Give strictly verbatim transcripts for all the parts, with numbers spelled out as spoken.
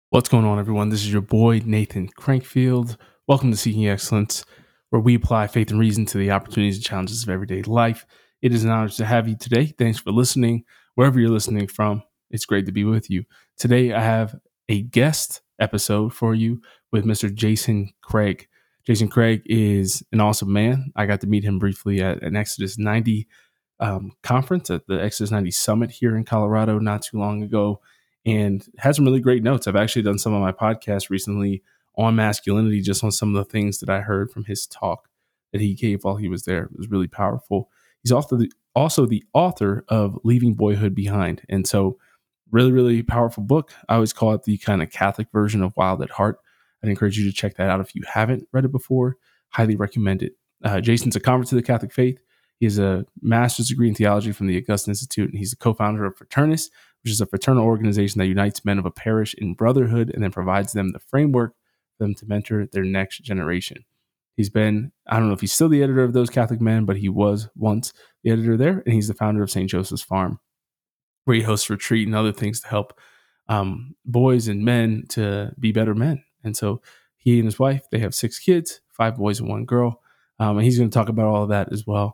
What's going on, everyone? This is your boy, Nathan Crankfield. Welcome to Seeking Excellence, where we apply faith and reason to the opportunities and challenges of everyday life. It is an honor to have you today. Thanks for listening. Wherever you're listening from, it's great to be with you. Today, I have a guest episode for you with Mister Jason Craig. Jason Craig is an awesome man. I got to meet him briefly at an Exodus ninety um, conference at the Exodus ninety Summit here in Colorado not too long ago, and had some really great notes. I've actually done some of my podcasts recently on masculinity, just on some of the things that I heard from his talk that he gave while he was there. It was really powerful. He's also the, also the author of Leaving Boyhood Behind. And so really, really powerful book. I always call it the kind of Catholic version of Wild at Heart. I'd encourage you to check that out if you haven't read it before. Highly recommend it. Uh, Jason's a convert to the Catholic faith. He has a master's degree in theology from the Augustine Institute, and he's the co-founder of Fraternus, which is a fraternal organization that unites men of a parish in brotherhood and then provides them the framework for them to mentor their next generation. He's been, I don't know if he's still the editor of Those Catholic Men, but he was once the editor there, and he's the founder of Saint Joseph's Farm, where he hosts retreat and other things to help um, boys and men to be better men. And so he and his wife, they have six kids, five boys and one girl, um, and he's going to talk about all of that as well.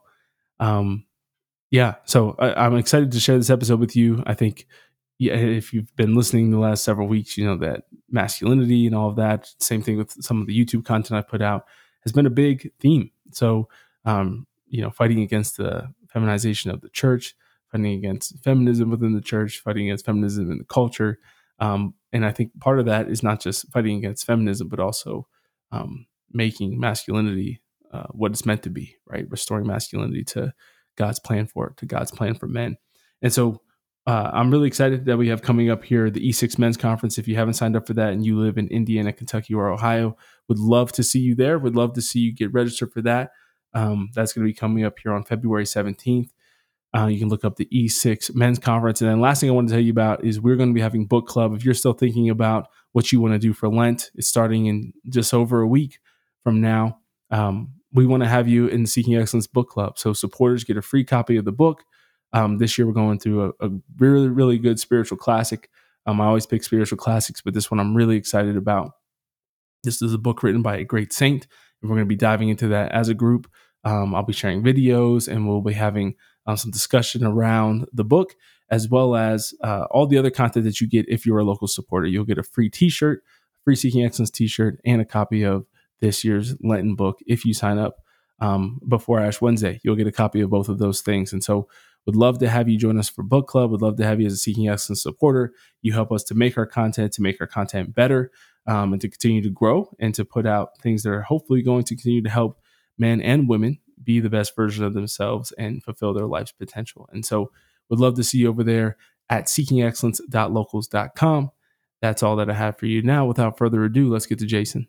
Um, yeah, so I, I'm excited to share this episode with you. I think yeah, if you've been listening the last several weeks, you know that masculinity and all of that, same thing with some of the YouTube content I put out, has been a big theme. So, um, you know, fighting against the feminization of the church, fighting against feminism within the church, fighting against feminism in the culture. Um, and I think part of that is not just fighting against feminism, but also um, making masculinity uh, what it's meant to be, right? Restoring masculinity to God's plan for it, to God's plan for men. And so uh, I'm really excited that we have coming up here the E six Men's Conference. If you haven't signed up for that and you live in Indiana, Kentucky, or Ohio, would love to see you there. Would love to see you get registered for that. Um, that's going to be coming up here on February seventeenth. Uh, you can look up the E six Men's Conference. And then last thing I want to tell you about is we're going to be having book club. If you're still thinking about what you want to do for Lent, it's starting in just over a week from now. Um, we want to have you in the Seeking Excellence book club. So supporters get a free copy of the book. Um, this year we're going through a, a really, really good spiritual classic. Um, I always pick spiritual classics, but this one I'm really excited about. This is a book written by a great saint, and we're going to be diving into that as a group. Um, I'll be sharing videos, and we'll be having uh, some discussion around the book, as well as uh, all the other content that you get if you're a local supporter. You'll get a free t-shirt, free Seeking Excellence t-shirt, and a copy of this year's Lenten book if you sign up um, before Ash Wednesday. You'll get a copy of both of those things. And so would love to have you join us for book club. Would love to have you as a Seeking Excellence supporter. You help us to make our content, to make our content better, um, and to continue to grow and to put out things that are hopefully going to continue to help men and women be the best version of themselves and fulfill their life's potential. And so would love to see you over there at seeking excellence dot locals dot com. That's all that I have for you now. Without further ado, let's get to Jason.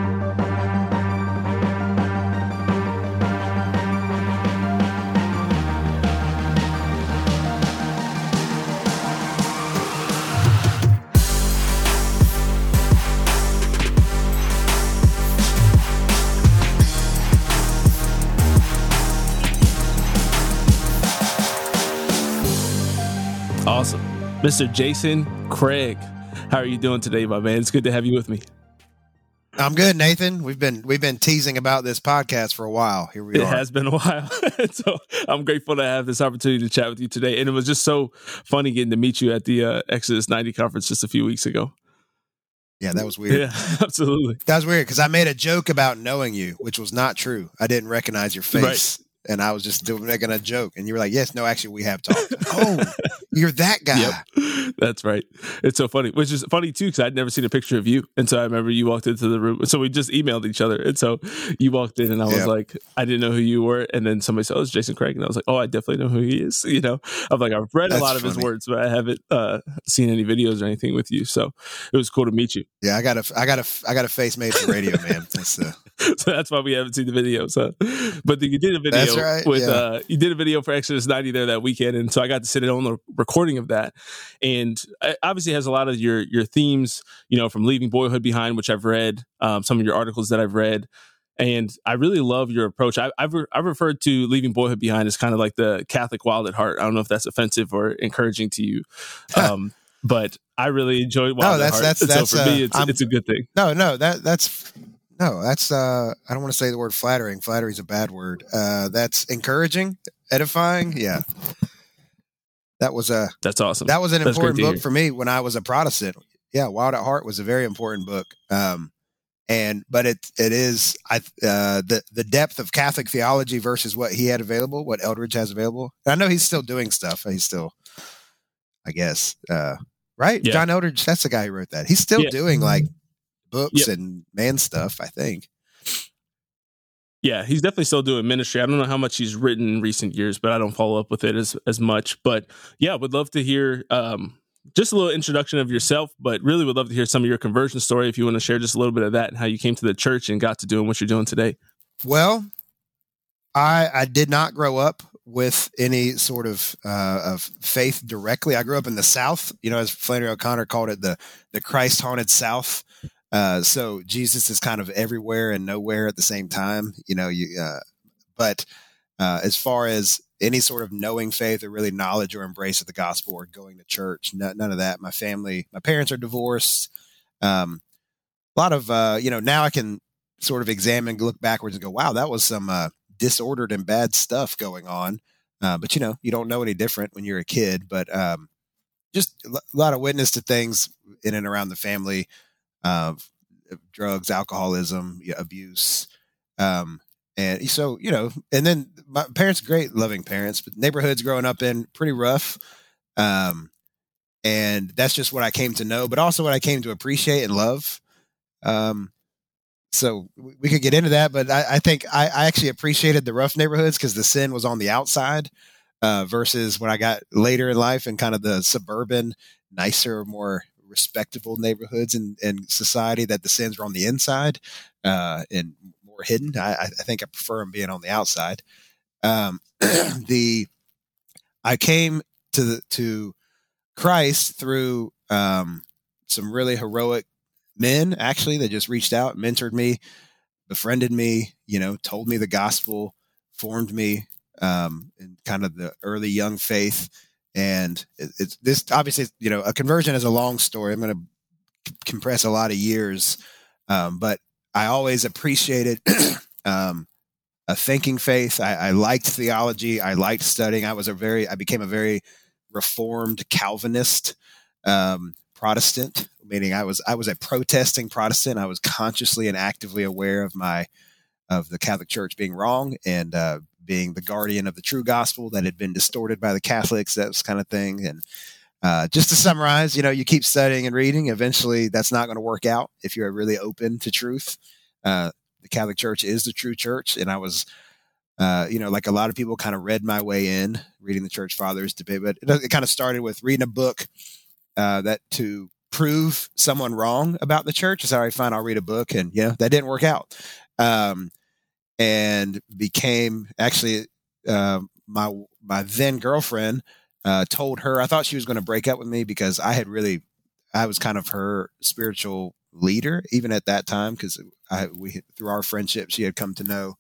Awesome. Mister Jason Craig, how are you doing today, my man? It's good to have you with me. I'm good, Nathan. We've been we've been teasing about this podcast for a while. Here we it are. It has been a while. So I'm grateful to have this opportunity to chat with you today. And it was just so funny getting to meet you at the uh, Exodus ninety conference just a few weeks ago. Yeah, that was weird. Yeah, absolutely. That was weird because I made a joke about knowing you, which was not true. I didn't recognize your face. Right. And I was just doing, making a joke. And you were like, yes, no, actually, we have talked. Oh, you're that guy. Yep. That's right. It's so funny, which is funny, too, because I'd never seen a picture of you. And so I remember you walked into the room. So we just emailed each other. And so you walked in and I was yep. like, I didn't know who you were. And then somebody said, oh, it's Jason Craig. And I was like, oh, I definitely know who he is. You know, I'm like, I've read That's a lot funny. of his words, but I haven't uh, seen any videos or anything with you. So it was cool to meet you. Yeah, I got a, I got a, I got a face made for radio, man. That's uh... So that's why we haven't seen the videos. Huh? But you did a video That's right. with, yeah. uh, you did a video for Exodus ninety there that weekend. And so I got to sit in on the recording of that. And it obviously has a lot of your, your themes, you know, from Leaving Boyhood Behind, which I've read, um, some of your articles that I've read. And I really love your approach. I, I've re- I've referred to Leaving Boyhood Behind as kind of like the Catholic Wild at Heart. I don't know if that's offensive or encouraging to you. Um, but I really enjoyed Wild No, at that's Heart. that's And that's so for uh, me, it's I'm- it's a good thing. no, no, that that's no, that's uh, I don't want to say the word flattering. Flattery is a bad word. Uh, that's encouraging, edifying. Yeah, that was a That's awesome. that was an That's great important to book hear. for me when I was a Protestant. Yeah, Wild at Heart was a very important book. Um, and but it it is I uh, the the depth of Catholic theology versus what he had available, what Eldridge has available. And I know he's still doing stuff. He's still, I guess, uh, right? Yeah. John Eldridge, that's the guy who wrote that. He's still Yeah. doing like books Yep. and man stuff, I think. Yeah, he's definitely still doing ministry. I don't know how much he's written in recent years, but I don't follow up with it as as much. But yeah, would love to hear um, just a little introduction of yourself, but really would love to hear some of your conversion story if you want to share just a little bit of that and how you came to the church and got to doing what you're doing today. Well, I I did not grow up with any sort of uh, of faith directly. I grew up in the South, you know, as Flannery O'Connor called it, the the Christ haunted South. Uh, so Jesus is kind of everywhere and nowhere at the same time, you know. You, uh, but uh, as far as any sort of knowing faith or really knowledge or embrace of the gospel or going to church, no, none of that. My family, my parents are divorced. Um, a lot of uh, you know, now I can sort of examine, look backwards, and go, "Wow, that was some uh, disordered and bad stuff going on." Uh, but you know, you don't know any different when you're a kid. But um, just a lot of witness to things in and around the family. Uh, drugs, alcoholism, abuse. Um, and so, you know, and then my parents, great, loving parents, but neighborhoods growing up in pretty rough. Um, and that's just what I came to know, but also what I came to appreciate and love. Um, so we could get into that, but I, I think I, I actually appreciated the rough neighborhoods because the sin was on the outside, uh, versus when I got later in life and kind of the suburban, nicer, more respectable neighborhoods in, in society, that the sins were on the inside, uh, and more hidden. I, I think I prefer them being on the outside. Um, the, I came to the, to Christ through, um, some really heroic men, actually, that just reached out, mentored me, befriended me, you know, told me the gospel, formed me, um, in kind of the early young faith. And it, it's this, obviously, you know, a conversion is a long story. I'm going to c- compress a lot of years. Um, but I always appreciated, um, a thinking faith. I, I liked theology. I liked studying. I was a very, I became a very reformed Calvinist, um, Protestant, meaning I was, I was a protesting Protestant. I was consciously and actively aware of my, of the Catholic Church being wrong and, uh, being the guardian of the true gospel that had been distorted by the Catholics, that kind of thing. And uh, just to summarize, you know, you keep studying and reading. Eventually, that's not going to work out if you're really open to truth. Uh, the Catholic Church is the true church. And I was, uh, you know, like a lot of people, kind of read my way in, reading the Church Fathers debate. But it, it kind of started with reading a book uh, that to prove someone wrong about the church. I said, all right, fine, I'll read a book. And, yeah, that didn't work out. Um, and became actually uh, my my then girlfriend uh, told her, I thought she was going to break up with me because I had really, I was kind of her spiritual leader even at that time, because I we through our friendship she had come to know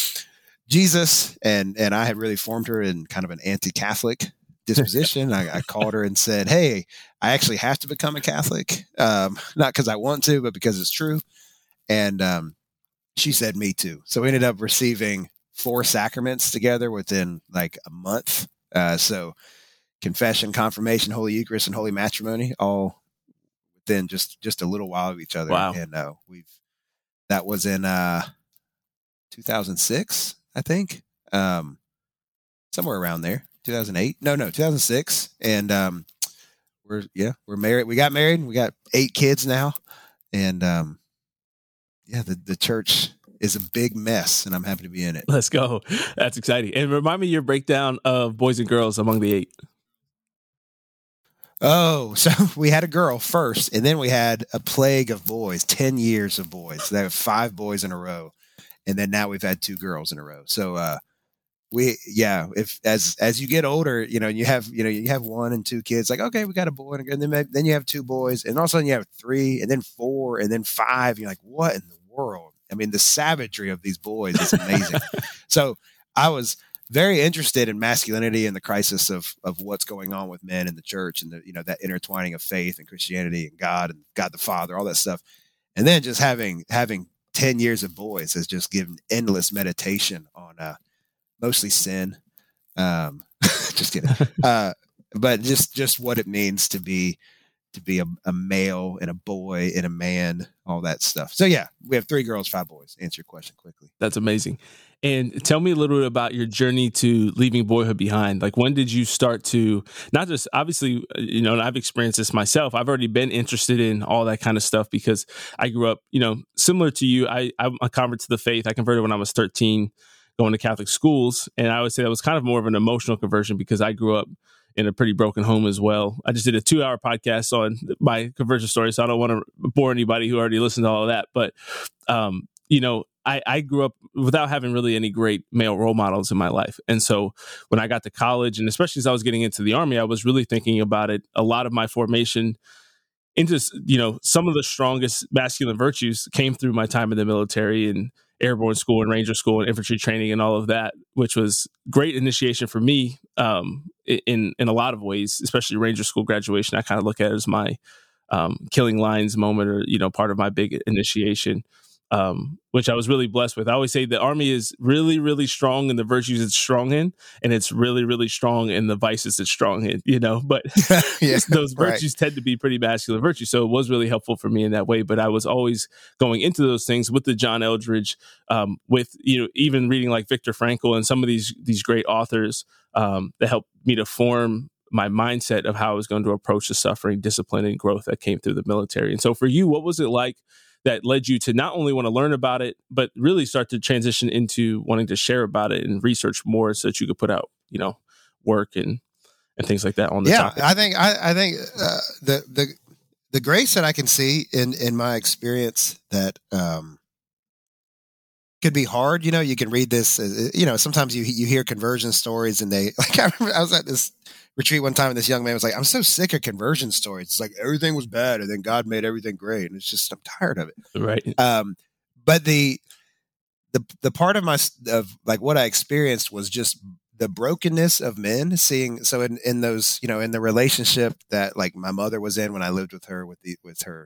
Jesus, and and I had really formed her in kind of an anti-Catholic disposition. I, I called her and said, "Hey, I actually have to become a Catholic, um, not because I want to, but because it's true." And um, she said, "Me too." So we ended up receiving four sacraments together within like a month. Uh, so confession, confirmation, Holy Eucharist, and Holy Matrimony, all within just, just a little while of each other. Wow. And uh, we've, that was in uh, two thousand six, I think, um, somewhere around there, two thousand eight. No, no, two thousand six. And um, we're, yeah, we're married. We got married. We got eight kids now. And um, yeah, the, the church is a big mess, and I'm happy to be in it. Let's go. That's exciting. And remind me your breakdown of boys and girls among the eight. Oh, so we had a girl first, and then we had a plague of boys, ten years of boys. There were five boys in a row. And then now we've had two girls in a row. So, uh, we, yeah, if, as, as you get older, you know, you have, you know, you have one and two kids, like, okay, we got a boy and a girl, and then, then you have two boys, and all of a sudden you have three, and then four, and then five. You're like, what in the world? I mean, the savagery of these boys is amazing. So I was very interested in masculinity and the crisis of of what's going on with men in the church and the, you know, that intertwining of faith and Christianity and God and God the Father, all that stuff. And then just having having ten years of boys has just given endless meditation on uh, mostly sin. Um, just kidding. Uh, but just just what it means to be to be a, a male and a boy and a man, all that stuff. So yeah, we have three girls, five boys. Answer your question quickly. That's amazing. And tell me a little bit about your journey to leaving boyhood behind. Like, when did you start to, not just, obviously, you know, and I've experienced this myself. I've already been interested in all that kind of stuff because I grew up, you know, similar to you. I, I'm a convert to the faith. I converted when I was thirteen, going to Catholic schools. And I would say that was kind of more of an emotional conversion because I grew up in a pretty broken home as well. I just did a two hour podcast on my conversion story, so I don't want to bore anybody who already listened to all of that. But, um, you know, I, I grew up without having really any great male role models in my life. And so when I got to college, and especially as I was getting into the Army, I was really thinking about it. A lot of my formation into, you know, some of the strongest masculine virtues came through my time in the military and airborne school and ranger school and infantry training and all of that, which was great initiation for me um, in in a lot of ways, especially ranger school graduation. I kind of look at it as my um, killing lines moment, or, you know, part of my big initiation. Um, which I was really blessed with. I always say the Army is really, really strong in the virtues it's strong in, and it's really, really strong in the vices it's strong in, you know, but yeah, those virtues right. tend to be pretty masculine virtues. So it was really helpful for me in that way. But I was always going into those things with the John Eldredge, um, with, you know, even reading like Viktor Frankl and some of these, these great authors um, that helped me to form my mindset of how I was going to approach the suffering, discipline, and growth that came through the military. And so for you, what was it like that led you to not only want to learn about it, but really start to transition into wanting to share about it and research more so that you could put out, you know, work and, and things like that on the yeah, topic? I think, I, I think uh, the, the, the grace that I can see in, in my experience that um, could be hard, you know, you can read this, uh, you know, sometimes you, you hear conversion stories and they, like, I remember I was at this retreat one time and this young man was like, I'm so sick of conversion stories. It's like everything was bad and then God made everything great. And it's just, I'm tired of it. Right. Um, but the, the, the part of my, of like what I experienced was just the brokenness of men seeing. So in, in those, you know, in the relationship that like my mother was in when I lived with her, with the, with her,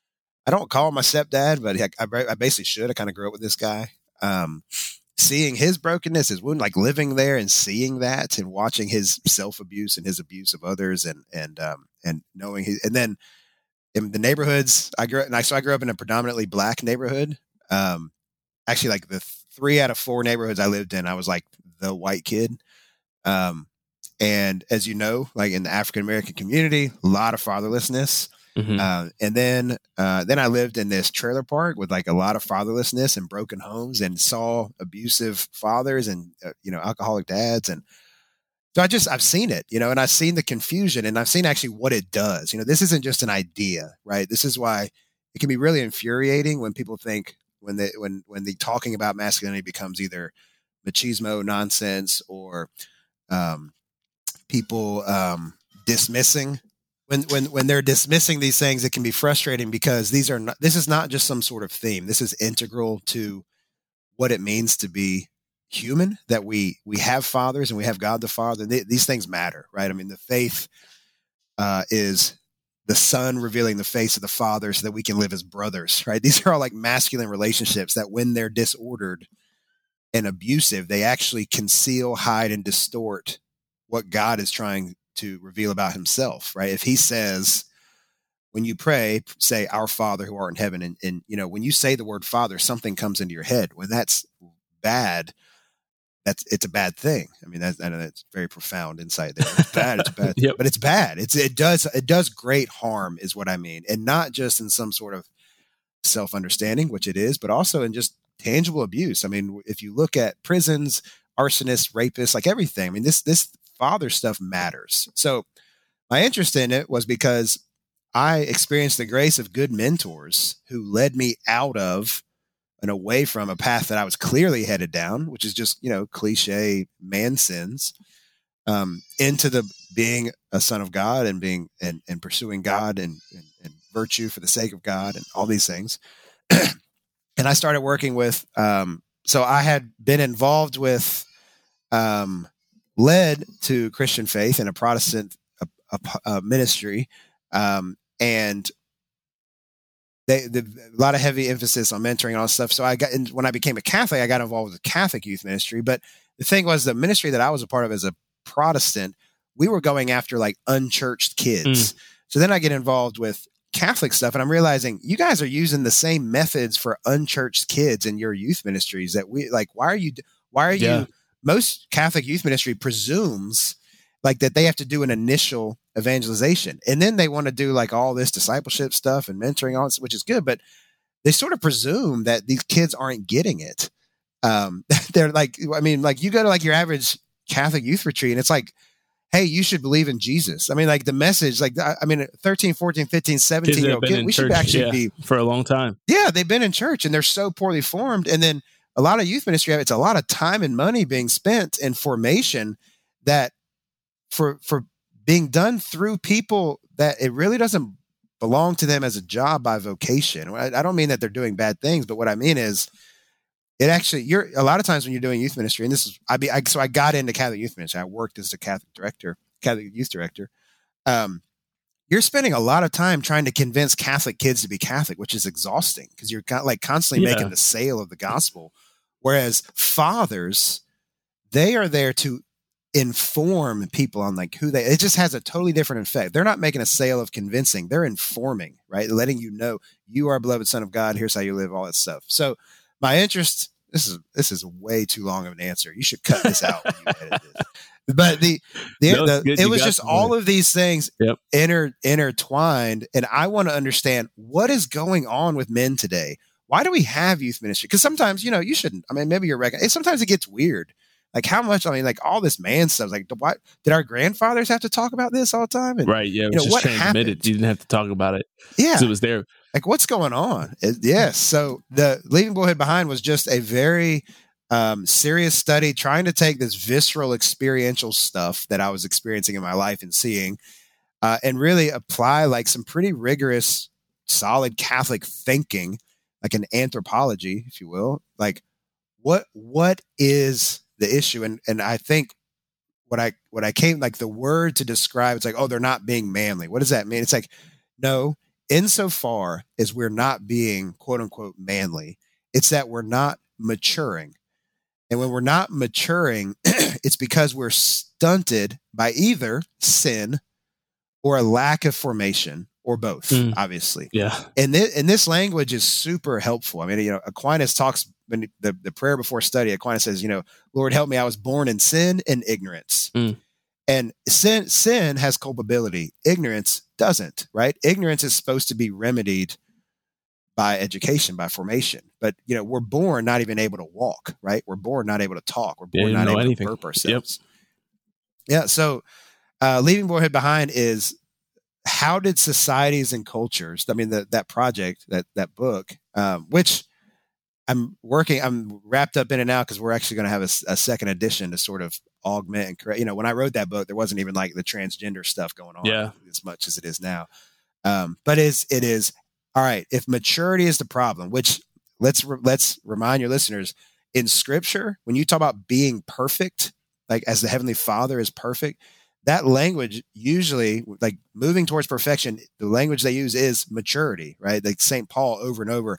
I don't call him my stepdad, but I, I, I basically should. I kind of grew up with this guy. Um, seeing his brokenness, his wound, like living there and seeing that and watching his self-abuse and his abuse of others and, and, um, and knowing his, and then in the neighborhoods I grew up, and I, so I grew up in a predominantly black neighborhood. Um, actually like the three out of four neighborhoods I lived in, I was like the white kid. Um, and as you know, like in the African-American community, a lot of fatherlessness. Mm-hmm. Uh, and then, uh, then I lived in this trailer park with like a lot of fatherlessness and broken homes and saw abusive fathers and, uh, you know, alcoholic dads. And so I just, I've seen it, you know, and I've seen the confusion and I've seen actually what it does. You know, this isn't just an idea, right? This is why it can be really infuriating when people think when they, when, when the talking about masculinity becomes either machismo nonsense or, um, people, um, dismissing When, when when they're dismissing these things, it can be frustrating because these are not, this is not just some sort of theme. This is integral to what it means to be human, that we, we have fathers and we have God the Father. They, these things matter, right? I mean, the faith uh, is the son revealing the face of the father so that we can live as brothers, right? These are all like masculine relationships that when they're disordered and abusive, they actually conceal, hide, and distort what God is trying to reveal about himself, right? If he says, when you pray, say, our Father who art in heaven. And, and, you know, when you say the word Father, something comes into your head. When that's bad, that's, it's a bad thing. I mean, that's, I know that's very profound insight there. It's bad. It's bad, yep. But it's bad. It's, it does, it does great harm is what I mean. And not just in some sort of self-understanding, which it is, but also in just tangible abuse. I mean, if you look at prisons, arsonists, rapists, like everything, I mean, this, this father stuff matters. So my interest in it was because I experienced the grace of good mentors who led me out of and away from a path that I was clearly headed down, which is just, you know, cliche man sins, um, into the being a son of God and being, and, and pursuing God and, and, and virtue for the sake of God and all these things. And I started working with, um, so I had been involved with, um, led to Christian faith and a Protestant a, a, a ministry, um, and they, the, a lot of heavy emphasis on mentoring and all this stuff. So I got, and when I became a Catholic, I got involved with the Catholic youth ministry. But the thing was, the ministry that I was a part of as a Protestant, we were going after like unchurched kids. Mm. So then I get involved with Catholic stuff, and I'm realizing you guys are using the same methods for unchurched kids in your youth ministries that we like. Why are you, why are yeah. you, most Catholic youth ministry presumes like that they have to do an initial evangelization, and then they want to do like all this discipleship stuff and mentoring, all this, which is good, but they sort of presume that these kids aren't getting it. Um, they're like, I mean, like you go to like your average Catholic youth retreat, and it's like, hey, you should believe in Jesus. I mean, like the message, like, I mean, thirteen, fourteen, fifteen, seventeen year old kids, we church, should actually yeah, be for a long time. Yeah. They've been in church and they're so poorly formed. And then a lot of youth ministry, it's a lot of time and money being spent in formation that for, for being done through people that it really doesn't belong to them as a job by vocation. I, I don't mean that they're doing bad things, but what I mean is it actually, you're a lot of times when you're doing youth ministry, and this is, I be, I, so I got into Catholic youth ministry. I worked as a Catholic director, Catholic youth director. Um, you're spending a lot of time trying to convince Catholic kids to be Catholic, which is exhausting because you're like constantly yeah. making the sale of the gospel. Whereas fathers, they are there to inform people on like who they, it just has a totally different effect. They're not making a sale of convincing, they're informing, right? Letting you know you are a beloved son of God. Here's how you live, all that stuff. So my interest, this is, this is way too long of an answer. You should cut this out when you edit this. But the, the, no, the it was just all of these things yep. inter, intertwined. And I want to understand what is going on with men today. Why do we have youth ministry? Because sometimes, you know, you shouldn't, I mean, maybe you're recognizing, sometimes it gets weird. Like how much, I mean, like all this man stuff, like why did our grandfathers have to talk about this all the time? And, right. Yeah. It was you know, just transmitted. Happened? You didn't have to talk about it. Yeah. It was there. Like what's going on? It, yes. So the Leaving Boyhood Behind was just a very um, serious study trying to take this visceral experiential stuff that I was experiencing in my life and seeing uh, and really apply like some pretty rigorous, solid Catholic thinking, like an anthropology, if you will. Like what, what is the issue? And, and I think what I, what I came, like the word to describe, it's like, oh, they're not being manly. What does that mean? It's like, no, insofar as we're not being quote unquote manly, it's that we're not maturing. And when we're not maturing, it's because we're stunted by either sin or a lack of formation or both, mm. obviously. Yeah. And, th- and this language is super helpful. I mean, you know, Aquinas talks when the, the prayer before study, Aquinas says, you know, Lord, help me. I was born in sin and ignorance. Mm. And sin, sin has culpability. Ignorance doesn't, right? Ignorance is supposed to be remedied by education, by formation. But, you know, we're born not even able to walk, right? We're born not able to talk. We're born not able anything. to burp ourselves. Yep. Yeah. So uh, Leaving Boyhood Behind is how did societies and cultures, I mean, the, that project, that, that book, um, which I'm working, I'm wrapped up in it now because we're actually going to have a, a second edition to sort of augment and correct. You know, when I wrote that book, there wasn't even like the transgender stuff going on yeah. as much as it is now. Um, but it's, it is, all right, if maturity is the problem, which let's, re- let's remind your listeners in scripture, when you talk about being perfect, like as the Heavenly Father is perfect, that language usually like moving towards perfection, the language they use is maturity, right? Like Saint Paul over and over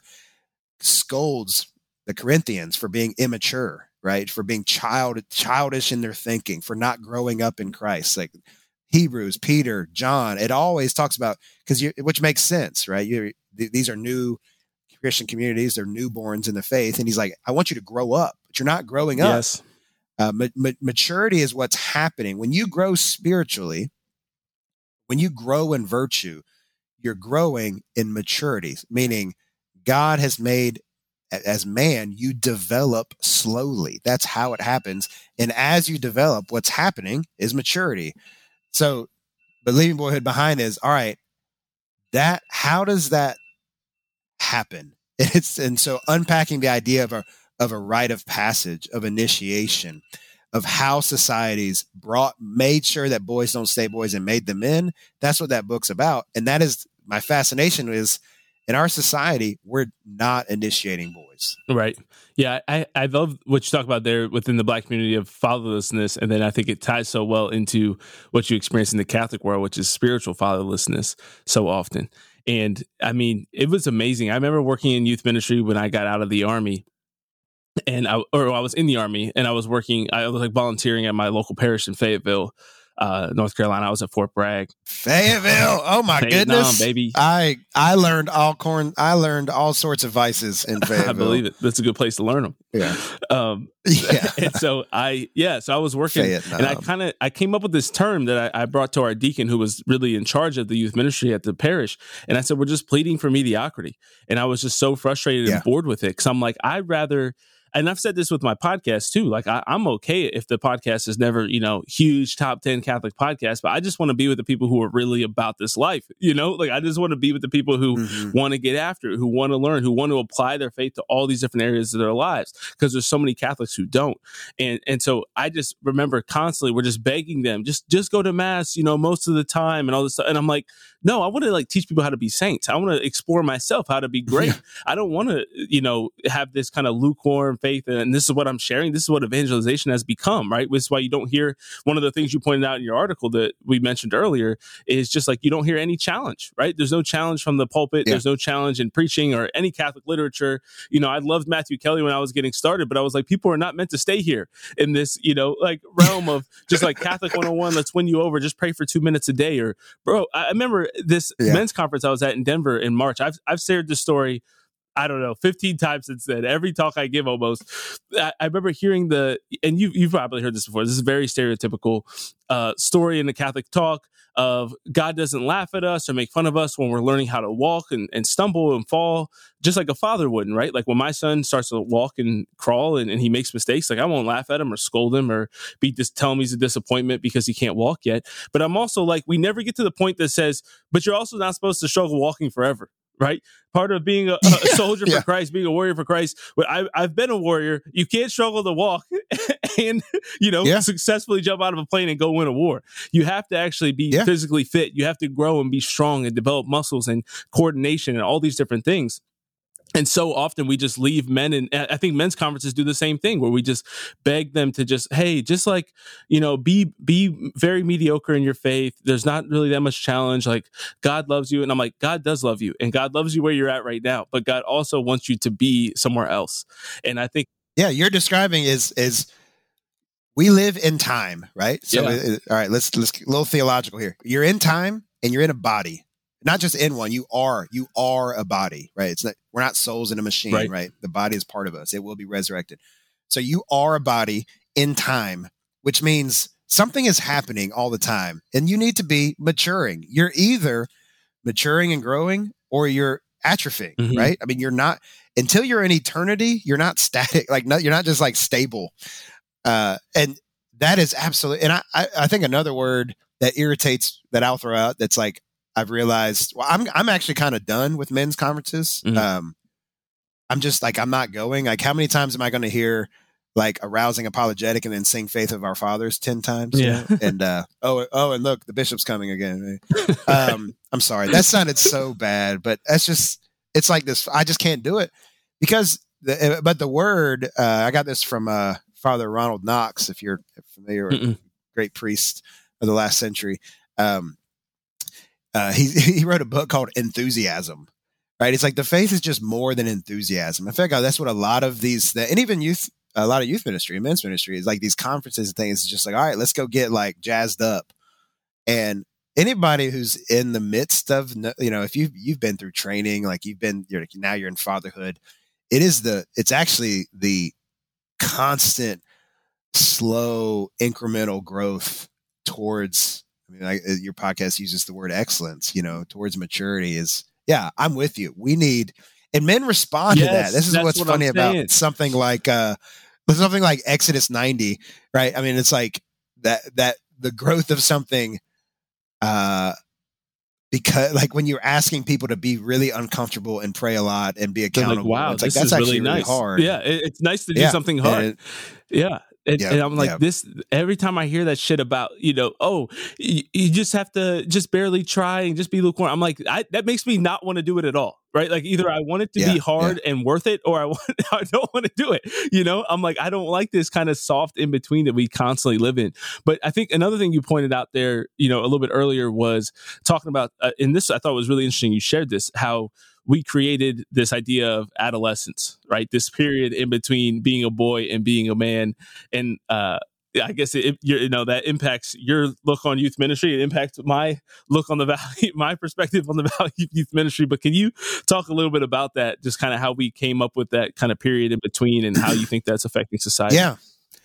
scolds the Corinthians for being immature, right? For being child childish in their thinking, for not growing up in Christ. Like Hebrews, Peter, John, it always talks about, because you, which makes sense, right? You th- these are new Christian communities, they're newborns in the faith, and he's like, I want you to grow up, but you're not growing up. Yes. Uh, ma- ma- maturity is what's happening when you grow spiritually. When you grow in virtue, you're growing in maturity, meaning God has made, as man, you develop slowly. That's how it happens. And as you develop, what's happening is maturity. So, but Leaving Boyhood Behind is, all right, that, how does that happen? It's, and so unpacking the idea of a, of a rite of passage, of initiation, of how societies brought, made sure that boys don't stay boys and made them men. That's what that book's about. And that is my fascination is, in our society, we're not initiating boys. Right. Yeah. I, I love what you talk about there within the Black community of fatherlessness. And then I think it ties so well into what you experience in the Catholic world, which is spiritual fatherlessness so often. And I mean, it was amazing. I remember working in youth ministry when I got out of the Army. And I, or I was in the Army, and I was working, I was like volunteering at my local parish in Fayetteville, uh, North Carolina. I was at Fort Bragg. Fayetteville. Oh my Vietnam, goodness, baby. I, I learned all corn. I learned all sorts of vices in Fayetteville. I believe it. That's a good place to learn them. Yeah. Um, yeah. And so I, yeah, so I was working Vietnam. and I kind of, I came up with this term that I, I brought to our deacon who was really in charge of the youth ministry at the parish. And I said, we're just pleading for mediocrity. And I was just so frustrated Yeah. and bored with it. Cause I'm like, I'd rather, and I've said this with my podcast too. Like I, I'm okay if the podcast is never, you know, huge top ten Catholic podcast, but I just want to be with the people who are really about this life. You know, like I just want to be with the people who Mm-hmm. want to get after it, who want to learn, who want to apply their faith to all these different areas of their lives. Because there's so many Catholics who don't. And and so I just remember constantly we're just begging them, just just go to mass, you know, most of the time and all this stuff. And I'm like, no, I want to like teach people how to be saints. I want to explore myself how to be great. Yeah. I don't want to, you know, have this kind of lukewarm faith. And this is what I'm sharing. This is what evangelization has become, right? Which is why you don't hear one of the things you pointed out in your article that we mentioned earlier is just like you don't hear any challenge, right? There's no challenge from the pulpit. Yeah. There's no challenge in preaching or any Catholic literature. You know, I loved Matthew Kelly when I was getting started, but I was like, people are not meant to stay here in this, you know, like realm of just like Catholic one oh one, let's win you over. Just pray for two minutes a day. Or bro, I remember this Yeah. men's conference I was at in Denver in March. I've, I've shared this story I don't know, fifteen times since then. Every talk I give almost. I, I remember hearing the, and you, you've probably heard this before. This is a very stereotypical uh, story in the Catholic talk of God doesn't laugh at us or make fun of us when we're learning how to walk and, and stumble and fall, just like a father wouldn't, right? Like when my son starts to walk and crawl and, and he makes mistakes, like I won't laugh at him or scold him or be just tell him he's a disappointment because he can't walk yet. But I'm also like, we never get to the point that says, but you're also not supposed to struggle walking forever. Right. Part of being a, a soldier Yeah. for Christ, being a warrior for Christ. But I, I've been a warrior. You can't struggle to walk and, you know, Yeah. successfully jump out of a plane and go win a war. You have to actually be Yeah. physically fit. You have to grow and be strong and develop muscles and coordination and all these different things. And so often we just leave men, and I think men's conferences do the same thing where we just beg them to just, hey, just like, you know, be, be very mediocre in your faith. There's not really that much challenge. Like God loves you. And I'm like, God does love you and God loves you where you're at right now, but God also wants you to be somewhere else. And I think, Yeah, you're describing is is we live in time, right? So, Yeah. uh, all right, let's let's get a little theological here. You're in time and you're in a body, not just in one. You are you are a body, right? It's not we're not souls in a machine, Right. right? The body is part of us. It will be resurrected. So you are a body in time, which means something is happening all the time, and you need to be maturing. You're either maturing and growing, or you're atrophying, Mhm. right? I mean, you're not until you're in eternity. You're not static. Like no, you're not just like stable. Uh, and that is absolutely, and I, I, I think another word that irritates that I'll throw out that's like, I've realized, well, I'm, I'm actually kind of done with men's conferences. Mhm. Um, I'm just like, I'm not going. Like, how many times am I going to hear like a rousing apologetic and then sing Faith of Our Fathers ten times? you Yeah. know? And, uh, oh, oh, and look, the bishop's coming again. Um, I'm sorry. That sounded so bad, but that's just, it's like this. I just can't do it because the, but the word, uh, I got this from, uh, Father Ronald Knox, if you're familiar, Mm-mm. great priest of the last century. Um, uh, he he wrote a book called Enthusiasm, right? It's like the faith is just more than enthusiasm. I feel like that's what a lot of these, and even youth, a lot of youth ministry and men's ministry is like these conferences and things. It's just like, all right, let's go get like jazzed up. And anybody who's in the midst of, you know, if you've you've been through training, like you've been, you're now you're in fatherhood. It is the, it's actually the constant, slow, incremental growth towards, I mean, I, your podcast uses the word excellence, you know, towards maturity is, yeah, I'm with you. We need, and men respond to that. Yes, This is that's what's what funny I'm saying. about something like, uh, something like Exodus ninety, right? I mean, it's like that, that the growth of something, uh, because like when you're asking people to be really uncomfortable and pray a lot and be they're like, accountable, wow, it's like, this that's is actually really really nice. hard. Yeah. It, it's nice to do Yeah. something And hard. it- Yeah. And, Yep, and I'm like, yep. this, every time I hear that shit about, you know, oh, you, you just have to just barely try and just be lukewarm. I'm like, I, that makes me not want to do it at all. Right. Like either I want it to Yeah, be hard yeah. and worth it, or I want, I don't want to do it. You know, I'm like, I don't like this kind of soft in between that we constantly live in. But I think another thing you pointed out there, you know, a little bit earlier was talking about, uh, and this I thought was really interesting. You shared this, how we created this idea of adolescence, right? This period in between being a boy and being a man. And uh, I guess it, you know, that impacts your look on youth ministry. It impacts my look on the value, my perspective on the value of youth ministry. But can you talk a little bit about that? Just kind of how we came up with that kind of period in between and how you think that's affecting society. Yeah.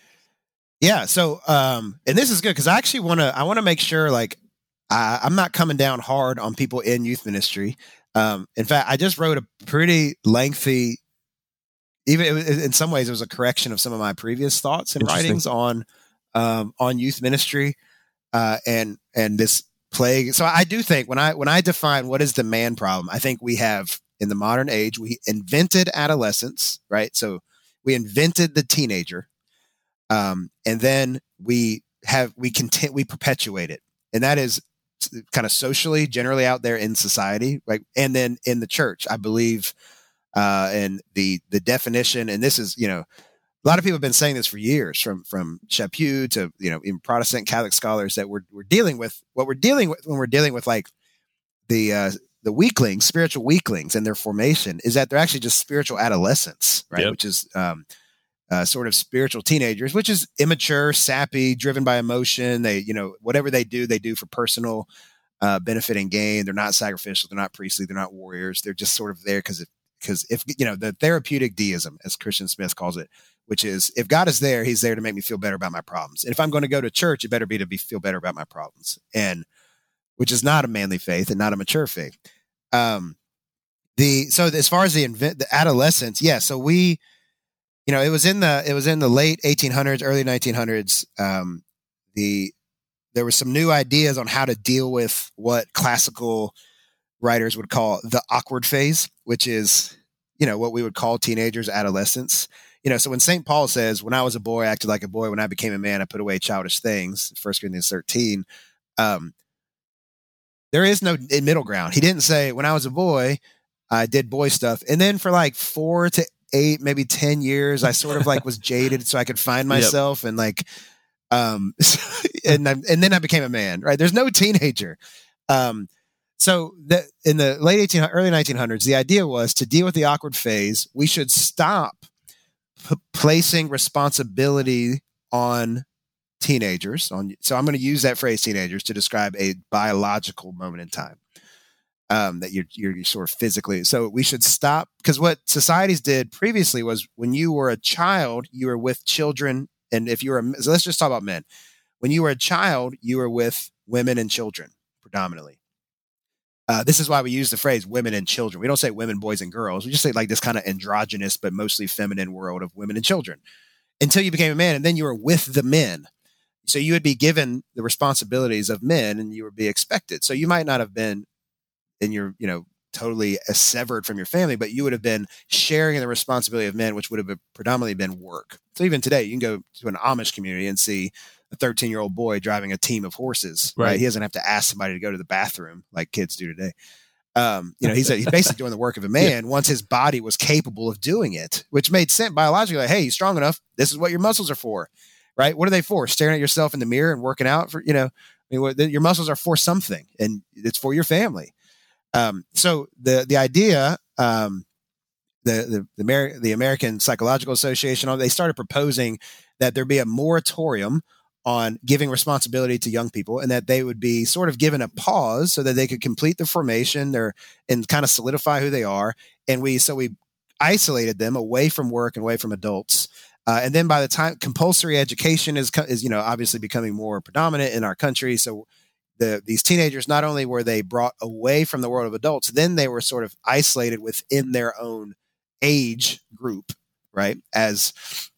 Yeah. So, um, and this is good because I actually want to, I want to make sure like I, I'm not coming down hard on people in youth ministry. Um, in fact, I just wrote a pretty lengthy, even it was, in some ways, it was a correction of some of my previous thoughts and writings on, um, on youth ministry, uh, and, and this plague. So I do think when I, when I define what is the man problem, I think we have in the modern age, we invented adolescence, right? So we invented the teenager. Um, and then we have, we content, we perpetuate it. And that is kind of socially, generally out there in society, like, and then in the church, I believe, uh, and the, the definition, and this is, you know, a lot of people have been saying this for years, from, from Chaput to, you know, in Protestant Catholic scholars, that we're, we're dealing with what we're dealing with when we're dealing with like the, uh, the weaklings, spiritual weaklings and their formation, is that they're actually just spiritual adolescents, right? Yep. Which is, um, Uh, sort of spiritual teenagers, which is immature, sappy, driven by emotion. They, you know, whatever they do, they do for personal uh, benefit and gain. They're not sacrificial. They're not priestly. They're not warriors. They're just sort of there because, because if, you know, the therapeutic deism, as Christian Smith calls it, which is if God is there, he's there to make me feel better about my problems. And if I'm going to go to church, it better be to be feel better about my problems. And which is not a manly faith and not a mature faith. Um, the, so as far as the, the adolescence, yeah. So we, You know, it was in the it was in the late eighteen hundreds, early nineteen hundreds. Um, the there were some new ideas on how to deal with what classical writers would call the awkward phase, which is, you know, what we would call teenagers, adolescents. You know, so when Saint Paul says, "When I was a boy, I acted like a boy. When I became a man, I put away childish things," First Corinthians thirteen. Um, there is no middle ground. He didn't say, "When I was a boy, I did boy stuff," and then for like four to eight, maybe ten years, I sort of like was jaded so I could find myself. Yep. And like, um, and, I, and then I became a man, right? There's no teenager. Um, so that in the late eighteen, early nineteen hundreds, the idea was to deal with the awkward phase. We should stop p- placing responsibility on teenagers on. So I'm going to use that phrase teenagers to describe a biological moment in time. Um, that you're, you're you're sort of physically. So we should stop, because what societies did previously was when you were a child, you were with children. And if you were, a, so let's just talk about men. When you were a child, you were with women and children predominantly. Uh, this is why we use the phrase women and children. We don't say women, boys, and girls. We just say like this kind of androgynous, but mostly feminine world of women and children until you became a man. And then you were with the men. So you would be given the responsibilities of men and you would be expected. So you might not have been and you're, you know, totally severed from your family, but you would have been sharing the responsibility of men, which would have been predominantly been work. So even today, you can go to an Amish community and see a thirteen year old boy driving a team of horses, right? right? He doesn't have to ask somebody to go to the bathroom like kids do today. Um, you know, he's, a, he's basically doing the work of a man yeah. once his body was capable of doing it, which made sense biologically. Like, hey, you're strong enough. This is what your muscles are for, right? What are they for? Staring at yourself in the mirror and working out for, you know, I mean, what, your muscles are for something, and it's for your family. Um, so the, the idea, um, the, the, the, Amer- the American Psychological Association, they started proposing that there be a moratorium on giving responsibility to young people, and that they would be sort of given a pause so that they could complete the formation there and kind of solidify who they are. And we, so we isolated them away from work and away from adults. Uh, and then by the time compulsory education is, is, you know, obviously becoming more predominant in our country. So The, these teenagers, not only were they brought away from the world of adults, then they were sort of isolated within their own age group, right? As,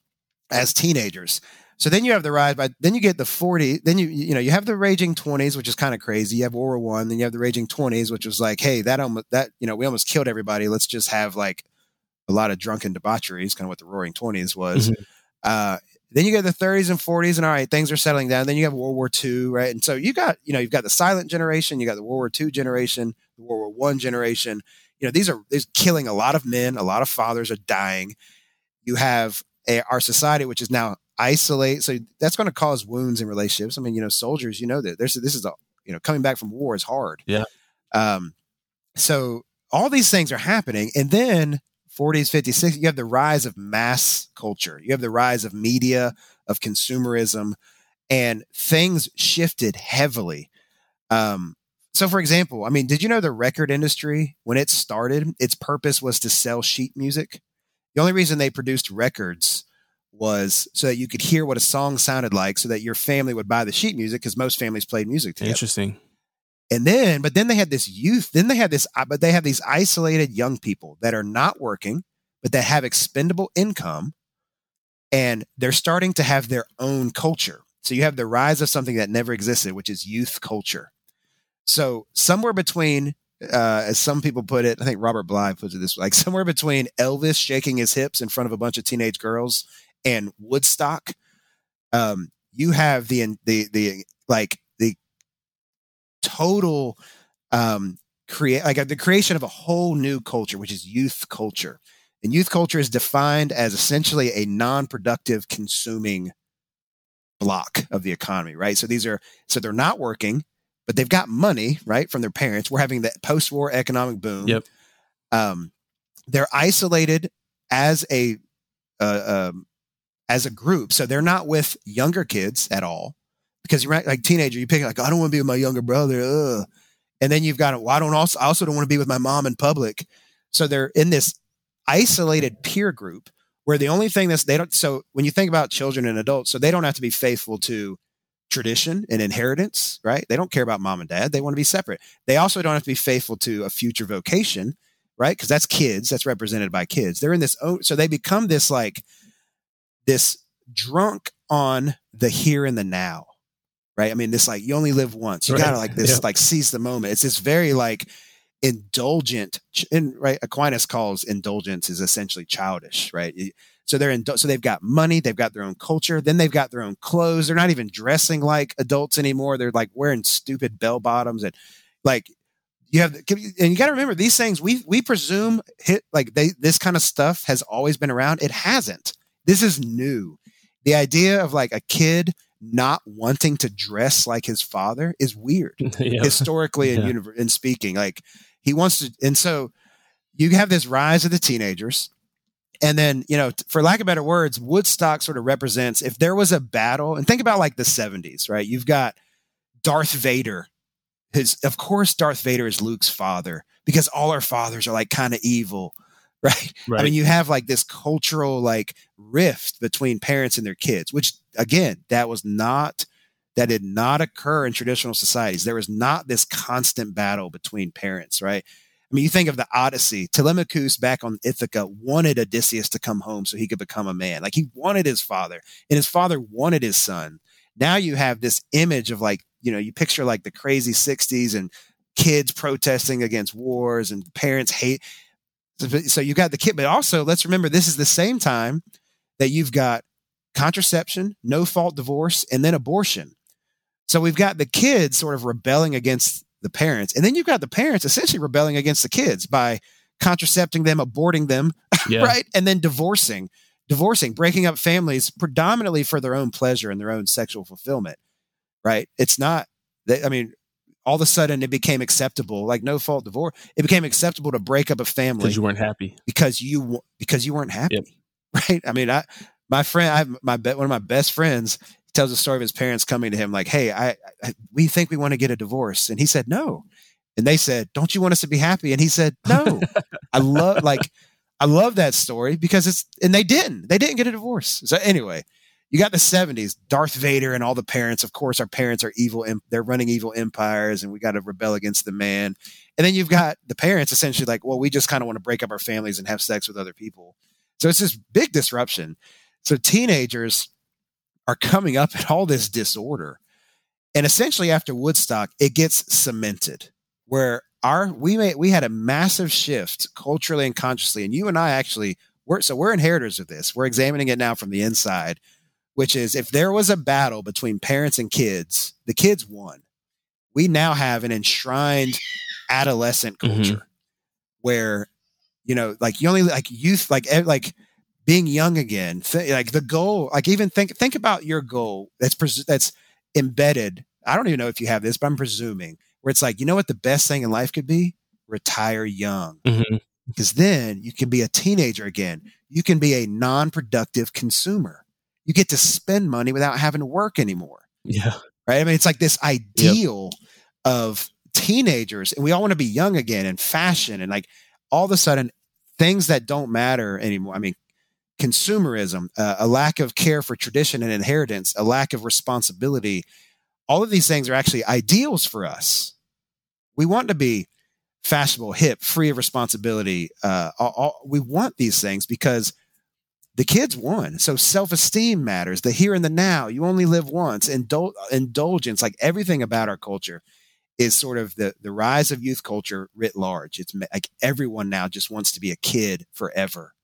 as teenagers. So then you have the rise by, then you get the forty, then you, you know, you have the raging twenties, which is kind of crazy. You have World War One, then you have the raging twenties, which was like, hey, that almost, that, you know, we almost killed everybody. Let's just have like a lot of drunken debauchery is kind of what the roaring twenties was. Mm-hmm. Uh, Then you get the thirties and forties, and all right, things are settling down. Then you have World War Two, right? And so you got, you know, you've got the silent generation, you got the World War Two generation, the World War One generation. You know, these are these killing a lot of men, a lot of fathers are dying. You have a, our society, which is now isolate. So that's going to cause wounds in relationships. I mean, you know, soldiers, you know that there's this is a, you know, coming back from war is hard. Yeah. Um, so all these things are happening, and then forties, fifties, sixties, you have the rise of mass culture. You have the rise of media, of consumerism, and things shifted heavily. Um, so, for example, I mean, did you know the record industry, when it started, its purpose was to sell sheet music? The only reason they produced records was so that you could hear what a song sounded like, so that your family would buy the sheet music, because most families played music together. Interesting. And then, but then they had this youth, then they had this, but they have these isolated young people that are not working, but that have expendable income, and they're starting to have their own culture. So you have the rise of something that never existed, which is youth culture. So somewhere between, uh, as some people put it, I think Robert Bly puts it this way, like somewhere between Elvis shaking his hips in front of a bunch of teenage girls and Woodstock, um, you have the, the, the, like, the total um, create like the creation of a whole new culture, which is youth culture. And youth culture is defined as essentially a non-productive consuming block of the economy, right? So these are so they're not working, but they've got money, right, from their parents. We're having the post-war economic boom. Yep. Um, they're isolated as a uh, um, as a group, so they're not with younger kids at all. Because you're right, like teenager, you pick like, I don't want to be with my younger brother. Ugh. And then you've got, well, I don't also, I also don't want to be with my mom in public. So they're in this isolated peer group where the only thing that's, they don't, so when you think about children and adults, so they don't have to be faithful to tradition and inheritance, right? They don't care about mom and dad. They want to be separate. They also don't have to be faithful to a future vocation, right? Because that's kids. That's represented by kids. They're in this, so they become this like, this drunk on the here and the now. Right. I mean, this like you only live once. You right. gotta like this, yeah. like seize the moment. It's this very like indulgent, and right. Aquinas calls indulgence is essentially childish, right? So they're in, so they've got money, they've got their own culture, then they've got their own clothes. They're not even dressing like adults anymore. They're like wearing stupid bell bottoms and like you have, and you got to remember these things. We we presume hit like they this kind of stuff has always been around. It hasn't. This is new. The idea of like a kid not wanting to dress like his father is weird yeah. historically and yeah. univ- in speaking, like he wants to. And so you have this rise of the teenagers. And then, you know, for lack of better words, Woodstock sort of represents if there was a battle, and think about like the seventies, right? You've got Darth Vader. His, of course, Darth Vader is Luke's father because all our fathers are like kind of evil. Right? right. I mean, you have like this cultural like rift between parents and their kids, which again, that was not, that did not occur in traditional societies. There was not this constant battle between parents, right? I mean, you think of the Odyssey. Telemachus back on Ithaca wanted Odysseus to come home so he could become a man. Like he wanted his father, and his father wanted his son. Now you have this image of like, you know, you picture like the crazy sixties and kids protesting against wars and parents hate. So you got the kid, but also let's remember this is the same time that you've got contraception, no fault divorce, and then abortion. So we've got the kids sort of rebelling against the parents, and then you've got the parents essentially rebelling against the kids by contracepting them, aborting them, yeah. right? And then divorcing, divorcing, breaking up families predominantly for their own pleasure and their own sexual fulfillment, right? It's not that, I mean, all of a sudden it became acceptable, like no fault divorce. It became acceptable to break up a family because you weren't happy because you, because you weren't happy. Yep. Right. I mean, I, my friend, I have my, one of my best friends tells a story of his parents coming to him like, hey, I, I, we think we want to get a divorce. And he said, no. And they said, don't you want us to be happy? And he said, no. I love, like, I love that story because it's, and they didn't, they didn't get a divorce. So anyway, you got the seventies, Darth Vader and all the parents. Of course, our parents are evil. They're running evil empires and we got to rebel against the man. And then you've got the parents essentially like, well, we just kind of want to break up our families and have sex with other people. So it's this big disruption. So teenagers are coming up at all this disorder. And essentially after Woodstock, it gets cemented where our, we made, we had a massive shift culturally and consciously. And you and I actually, we're, so we're inheritors of this. We're examining it now from the inside. which is if there was a battle between parents and kids, the kids won. We now have an enshrined adolescent culture mm-hmm. where, you know, like you only like youth, like, like being young again, th- like the goal, like even think, think about your goal that's, pres- that's embedded. I don't even know if you have this, but I'm presuming where it's like, you know what the best thing in life could be? Retire young. Mm-hmm. Because then you can be a teenager again. You can be a non-productive consumer. You get to spend money without having to work anymore. Yeah. Right. I mean, it's like this ideal yep. of teenagers, and we all want to be young again and fashion. And like all of a sudden things that don't matter anymore. I mean, consumerism, uh, a lack of care for tradition and inheritance, a lack of responsibility. All of these things are actually ideals for us. We want to be fashionable, hip, free of responsibility. Uh, all, all, we want these things because the kids won. So self-esteem matters. The here and the now. You only live once. Indul- indulgence, like everything about our culture, is sort of the the rise of youth culture writ large. It's like everyone now just wants to be a kid forever,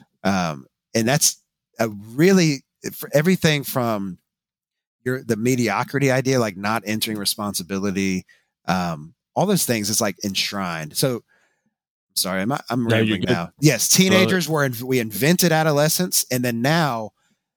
um, and that's a really for everything from your the mediocrity idea, like not entering responsibility. Um, all those things is like enshrined. So sorry, I'm, I'm no, rambling now. Yes. Teenagers were, in, we invented adolescence, and then now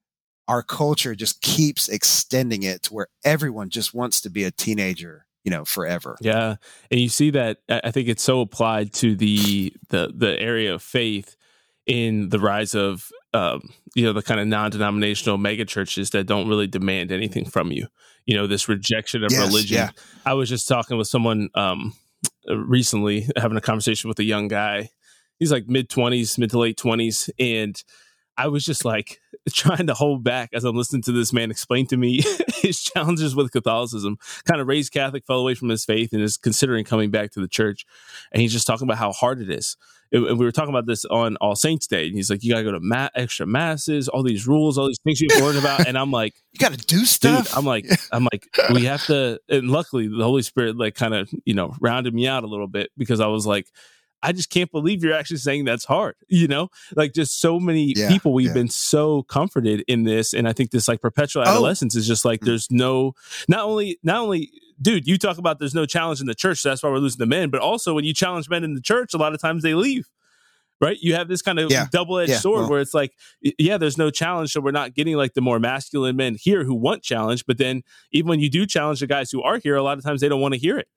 our culture just keeps extending it to where everyone just wants to be a teenager, you know, forever. Yeah. And you see that, I think it's so applied to the, the, the area of faith in the rise of, um, you know, the kind of non-denominational mega churches that don't really demand anything from you. You know, this rejection of yes, religion. Yeah. I was just talking with someone um, recently, having a conversation with a young guy. He's like mid twenties, mid to late twenties. And I was just like trying to hold back as I'm listening to this man explain to me his challenges with Catholicism, kind of raised Catholic, fell away from his faith and is considering coming back to the church. And he's just talking about how hard it is. And we were talking about this on All Saints Day. And he's like, you got to go to ma- extra masses, all these rules, all these things you have to learn about. And I'm like, you got to do stuff. Dude, I'm like, I'm like, we have to. And luckily, the Holy Spirit, like, kind of, you know, rounded me out a little bit because I was like, I just can't believe you're actually saying that's hard. You know, like just so many yeah, people, we've yeah. been so comforted in this. And I think this like perpetual adolescence oh. is just like, there's no, not only, not only, dude, you talk about there's no challenge in the church. So that's why we're losing the men. But also when you challenge men in the church, a lot of times they leave. Right. You have this kind of yeah. double-edged yeah, sword well. where it's like, yeah, there's no challenge. So we're not getting like the more masculine men here who want challenge. But then even when you do challenge the guys who are here, a lot of times they don't want to hear it.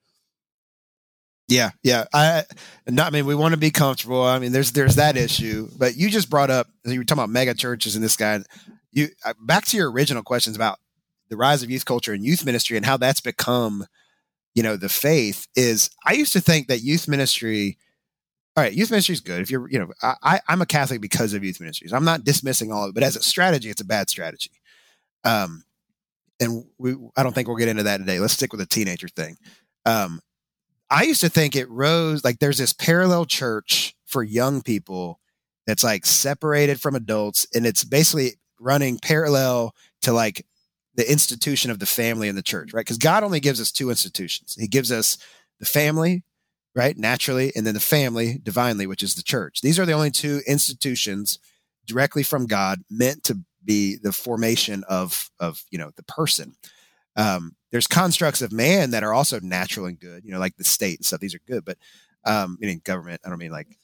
Yeah. Yeah. I, not, I mean, we want to be comfortable. I mean, there's, there's that issue, but you just brought up, you were talking about mega churches and this guy, you back to your original questions about the rise of youth culture and youth ministry and how that's become, you know, the faith is, I used to think that youth ministry, all right, youth ministry is good. If you're, you know, I, I'm a Catholic because of youth ministries. I'm not dismissing all of it, but as a strategy, it's a bad strategy. Um, and we, I don't think we'll get into that today. Let's stick with the teenager thing. Um, I used to think it rose, like there's this parallel church for young people that's like separated from adults. And it's basically running parallel to like the institution of the family in the church, right? Because God only gives us two institutions. He gives us the family, right, naturally, and then the family divinely, which is the church. These are the only two institutions directly from God meant to be the formation of, of you know, the person. Um, there's constructs of man that are also natural and good, you know, like the state and stuff. These are good, but um, meaning government. I don't mean like,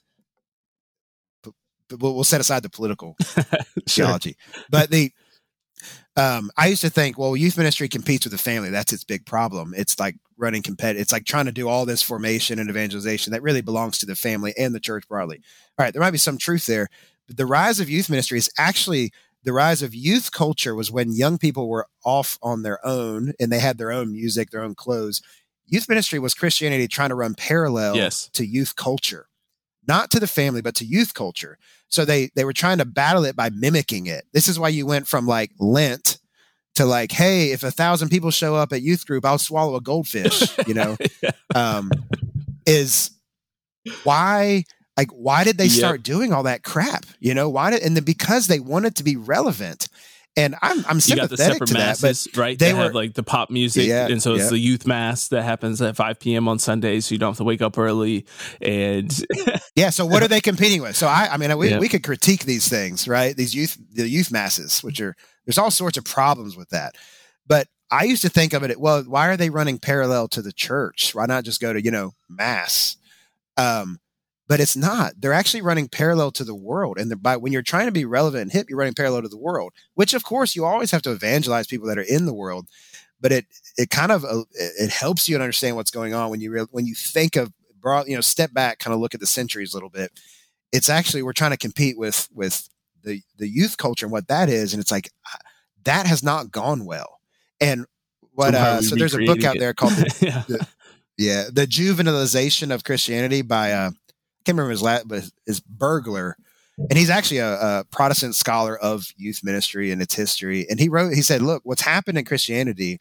but we'll, we'll set aside the political sure. theology. But the, um, I used to think, well, youth ministry competes with the family. That's its big problem. It's like running competitive. It's like trying to do all this formation and evangelization that really belongs to the family and the church broadly. All right, there might be some truth there, but the rise of youth ministry is actually the rise of youth culture was when young people were off on their own and they had their own music, their own clothes. Youth ministry was Christianity trying to run parallel yes. to youth culture, not to the family, but to youth culture. So they, they were trying to battle it by mimicking it. This is why you went from like Lent to like, hey, if a thousand people show up at youth group, I'll swallow a goldfish, you know, yeah. um, is why, like, why did they start yep. doing all that crap? You know, why did, and then because they wanted to be relevant. And I'm I'm You got the sympathetic separate to that, masses, but right? they They were have like the pop music, yeah, and so it's yeah. the youth mass that happens at five p.m. on Sundays, so you don't have to wake up early. And Yeah. So what are they competing with? So I, I mean, we, Yeah. we could critique these things, right? These youth, the youth masses, which are, there's all sorts of problems with that. But I used to think of it, well, why are they running parallel to the church? Why not just go to, you know, mass? Um, but it's not. They're actually running parallel to the world. And by when you're trying to be relevant and hip, you're running parallel to the world, which of course you always have to evangelize people that are in the world. But it, it kind of, uh, it helps you to understand what's going on when you, re- when you think of, broad, you know, step back, kind of look at the centuries a little bit. It's actually, we're trying to compete with, with the, the youth culture and what that is. And it's like, that has not gone well. And what, So why are uh, we so there's a book recreating out it? there called, the, Yeah. the, yeah, the Juvenilization of Christianity by, uh, I can't remember his last, but is Burglar. And he's actually a, a Protestant scholar of youth ministry and its history. And he wrote, he said, look, what's happened in Christianity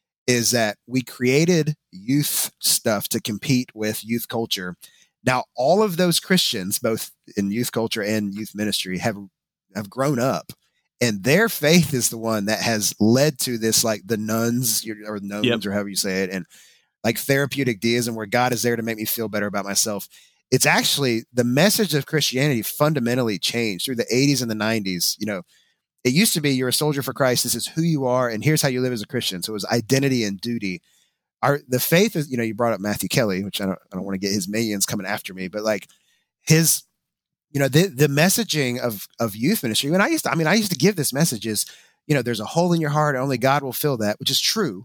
is that we created youth stuff to compete with youth culture. Now, all of those Christians, both in youth culture and youth ministry, have have grown up, and their faith is the one that has led to this, like the nuns or nones Yep. or however you say it, and like therapeutic deism, where God is there to make me feel better about myself. It's actually the message of Christianity fundamentally changed through the eighties and the nineties. You know, it used to be you're a soldier for Christ. This is who you are, and here's how you live as a Christian. So it was identity and duty. Our the faith is, you know, you brought up Matthew Kelly, which I don't, I don't want to get his minions coming after me, but like his, you know, the the messaging of of youth ministry. And I used to, I mean, I used to give this message is, you know, there's a hole in your heart, and only God will fill that, which is true.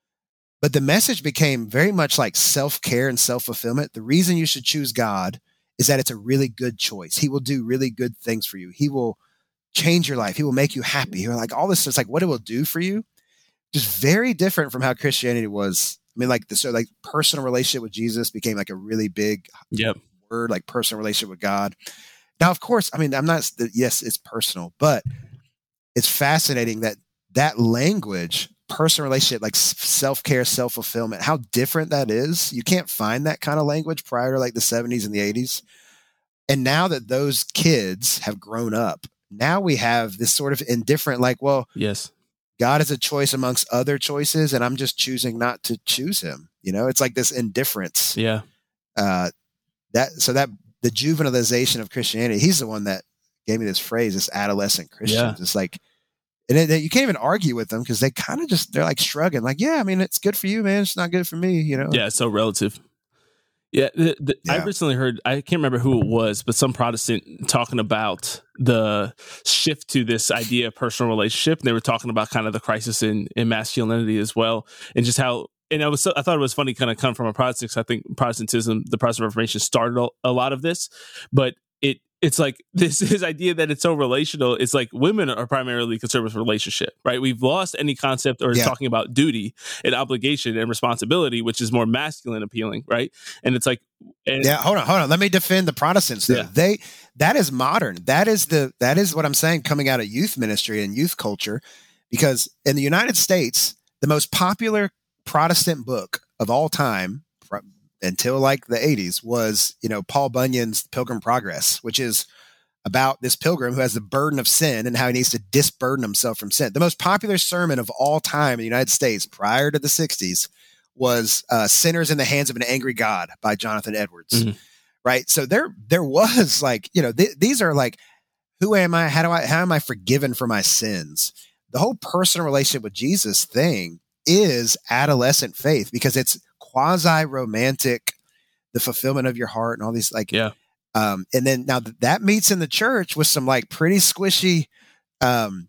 But the message became very much like self-care and self-fulfillment. The reason you should choose God is that it's a really good choice. He will do really good things for you. He will change your life. He will make you happy. You're like all this is like what it will do for you. Just very different from how Christianity was. I mean, like the so like personal relationship with Jesus became like a really big Yep. word, like personal relationship with God. Now, of course, I mean, I'm not, yes, it's personal, but it's fascinating that that language, personal relationship, like self-care, self-fulfillment, how different that is. You can't find that kind of language prior to like the seventies and the eighties. And now that those kids have grown up, now we have this sort of indifferent, like, well, Yes. God is a choice amongst other choices, and I'm just choosing not to choose him. You know, it's like this indifference. Yeah. Uh, that, so that the juvenilization of Christianity, he's the one that gave me this phrase, this adolescent Christians. Yeah. It's like, and it, you can't even argue with them because they kind of just, they're like shrugging, like, yeah, I mean, it's good for you, man. It's not good for me, you know? Yeah. It's so relative. Yeah, the, the, Yeah. I recently heard, I can't remember who it was, but some Protestant talking about the shift to this idea of personal relationship. And they were talking about kind of the crisis in, in masculinity as well. And just how, and I was, so, I thought it was funny kind of come from a Protestant, 'cause I think Protestantism, the Protestant Reformation started a, a lot of this, but it, it's like this, this idea that it's so relational. It's like women are primarily concerned with relationship, right? We've lost any concept or Yeah. talking about duty and obligation and responsibility, which is more masculine appealing, right? And it's like, and, Yeah, hold on, hold on. Let me defend the Protestants though. Yeah. They, that is modern. That is the, that is what I'm saying coming out of youth ministry and youth culture, because in the United States, the most popular Protestant book of all time until like the eighties was, you know, Paul Bunyan's Pilgrim Progress, which is about this pilgrim who has the burden of sin and how he needs to disburden himself from sin. The most popular sermon of all time in the United States prior to the sixties was uh, Sinners in the Hands of an Angry God by Jonathan Edwards. Mhm. Right. So there, there was like, you know, th- these are like, who am I? How do I, how am I forgiven for my sins? The whole personal relationship with Jesus thing is adolescent faith because it's quasi romantic, the fulfillment of your heart and all these like, yeah. um, and then now th- that meets in the church with some like pretty squishy, um,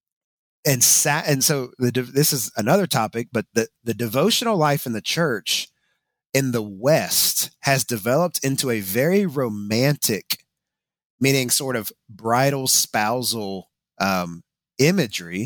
and sat, and so the, de- this is another topic, but the, the devotional life in the church in the West has developed into a very romantic, meaning sort of bridal spousal, um, imagery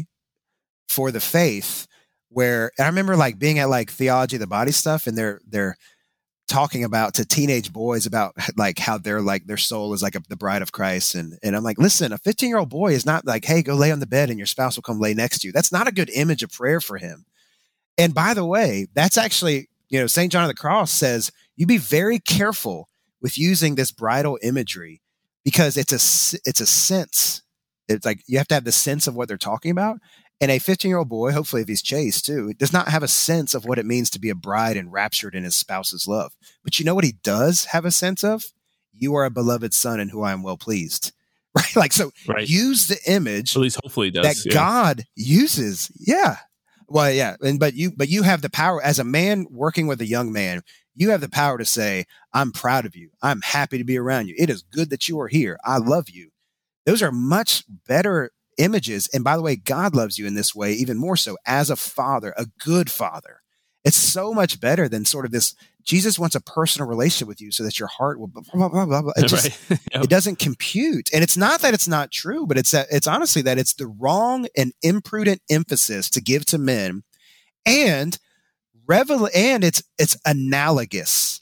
for the faith, where I remember like being at like Theology of the Body stuff, and they're they're talking about to teenage boys about like how they're like their soul is like a, the bride of Christ, and and I'm like, listen, a fifteen year old boy is not like, hey, go lay on the bed and your spouse will come lay next to you. That's not a good image of prayer for him. And by the way, that's actually, you know, Saint John of the Cross says you be very careful with using this bridal imagery because it's a it's a sense. It's like you have to have the sense of what they're talking about. And a fifteen-year-old boy, hopefully if he's chaste too, does not have a sense of what it means to be a bride enraptured in his spouse's love. But you know what he does have a sense of? You are a beloved son in who I am well pleased. Right? Like, so right. use the image at least hopefully does, that yeah. God uses. Yeah. Well, yeah. And, but you, but you have the power as a man working with a young man, you have the power to say, I'm proud of you. I'm happy to be around you. It is good that you are here. I love you. Those are much better images. And by the way, God loves you in this way, even more so as a father, a good father. It's so much better than sort of this. Jesus wants a personal relationship with you so that your heart will blah, blah, blah, blah, blah. It just, right. Yep. It doesn't compute. And it's not that it's not true, but it's that it's honestly that it's the wrong and imprudent emphasis to give to men, and revel, and it's, it's analogous.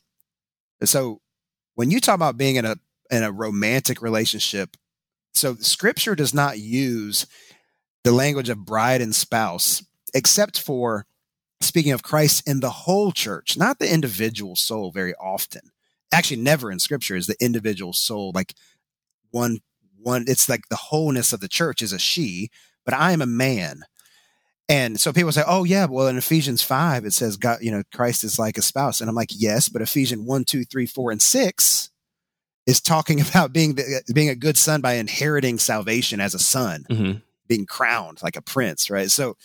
So when you talk about being in a, in a romantic relationship, so scripture does not use the language of bride and spouse, except for speaking of Christ in the whole church, not the individual soul very often. Actually, never in scripture is the individual soul like one, one, it's like the wholeness of the church is a she, but I am a man. And so people say, oh yeah, well in Ephesians five, it says God, you know, Christ is like a spouse. And I'm like, yes, but Ephesians one, two, three, four, and six is talking about being, the, being a good son by inheriting salvation as a son, mm-hmm. being crowned like a prince, right? So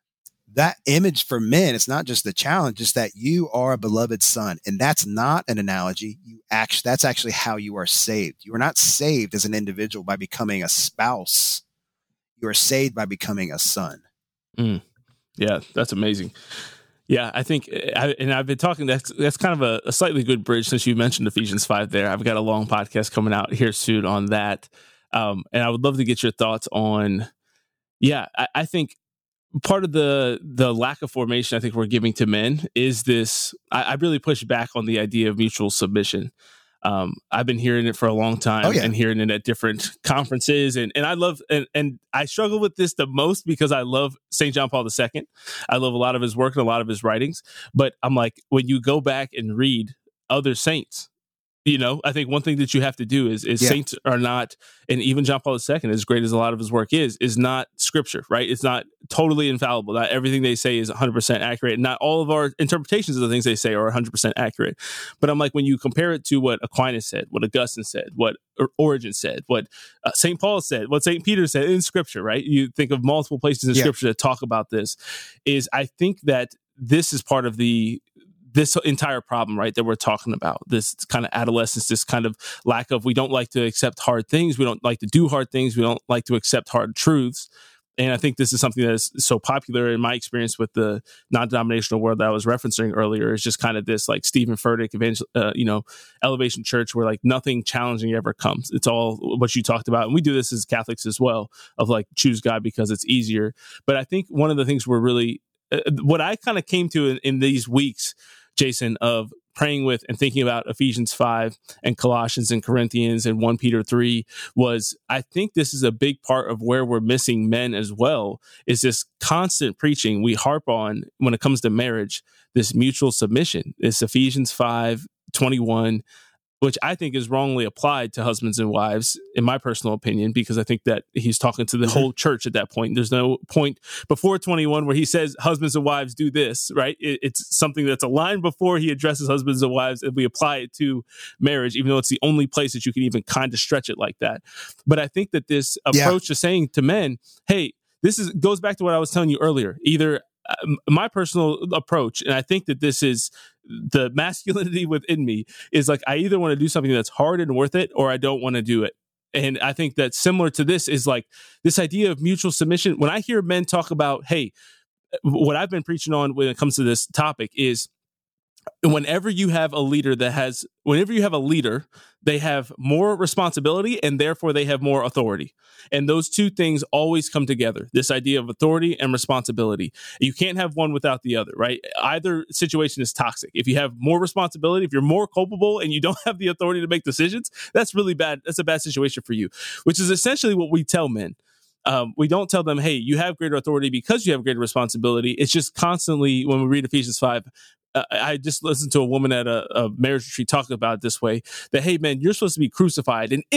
that image for men, it's not just the challenge, it's that you are a beloved son. And that's not an analogy. You actually, that's actually how you are saved. You are not saved as an individual by becoming a spouse. You are saved by becoming a son. Mm. Yeah, that's amazing. Yeah, I think, I, and I've been talking, that's that's kind of a, a slightly good bridge since you mentioned Ephesians five there. I've got a long podcast coming out here soon on that. Um, and I would love to get your thoughts on, yeah, I, I think, part of the the lack of formation I think we're giving to men is this. I, I really push back on the idea of mutual submission. Um, I've been hearing it for a long time, oh, yeah. and hearing it at different conferences, and and I love and and I struggle with this the most because I love Saint John Paul the Second. I love a lot of his work and a lot of his writings, but I'm like, when you go back and read other saints, you know, I think one thing that you have to do is, is yeah. saints are not, and even John Paul the Second, as great as a lot of his work is, is not scripture, right? It's not totally infallible. Not everything they say is one hundred percent accurate. Not all of our interpretations of the things they say are one hundred percent accurate. But I'm like, when you compare it to what Aquinas said, what Augustine said, what Origen said, what uh, Saint Paul said, what Saint Peter said in scripture, right? You think of multiple places in yeah. scripture that talk about this, is I think that this is part of the this entire problem, right, that we're talking about, this kind of adolescence, this kind of lack of, we don't like to accept hard things. We don't like to do hard things. We don't like to accept hard truths. And I think this is something that is so popular in my experience with the non-denominational world that I was referencing earlier, is just kind of this like Stephen Furtick, evangel- uh, you know, Elevation Church, where like nothing challenging ever comes. It's all what you talked about. And we do this as Catholics as well, of like choose God because it's easier. But I think one of the things we're really, uh, what I kind of came to in, in these weeks, Jason, of praying with and thinking about Ephesians five and Colossians and Corinthians and First Peter three, was I think this is a big part of where we're missing men as well, is this constant preaching we harp on when it comes to marriage, this mutual submission, this Ephesians five twenty-one, which I think is wrongly applied to husbands and wives, in my personal opinion, because I think that he's talking to the mm-hmm. whole church at that point. There's no point before twenty-one where he says husbands and wives do this, right? It, it's something that's a line before he addresses husbands and wives, and we apply it to marriage, even though it's the only place that you can even kind of stretch it like that. But I think that this approach yeah. to saying to men, hey, this is goes back to what I was telling you earlier. Either uh, my personal approach, and I think that this is the masculinity within me, is like, I either want to do something that's hard and worth it, or I don't want to do it. And I think that similar to this is like this idea of mutual submission. When I hear men talk about, hey, what I've been preaching on when it comes to this topic is, whenever you have a leader that has, whenever you have a leader, they have more responsibility and therefore they have more authority. And those two things always come together. This idea of authority and responsibility. You can't have one without the other, right? Either situation is toxic. If you have more responsibility, if you're more culpable and you don't have the authority to make decisions, that's really bad. That's a bad situation for you, which is essentially what we tell men. Um, we don't tell them, hey, you have greater authority because you have greater responsibility. It's just constantly, when we read Ephesians five, Uh, I just listened to a woman at a, a marriage retreat talk about it this way, that, hey, man, you're supposed to be crucified. And if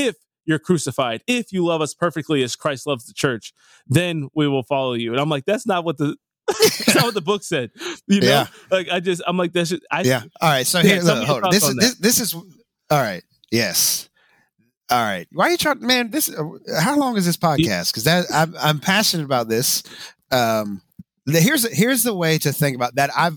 you're crucified. If you love us perfectly as Christ loves the church, then we will follow you. And I'm like, that's not what the that's not what the book said. You know, Yeah. like I just I'm like, that's just, I Yeah. All right. So Yeah, here, tell look, me hold your on. This thoughts is on this, this is all right. Yes. All right. Why are you trying, man? This. Uh, how long is this podcast? Because that I'm I'm passionate about this. Um, the, here's here's the way to think about that. I've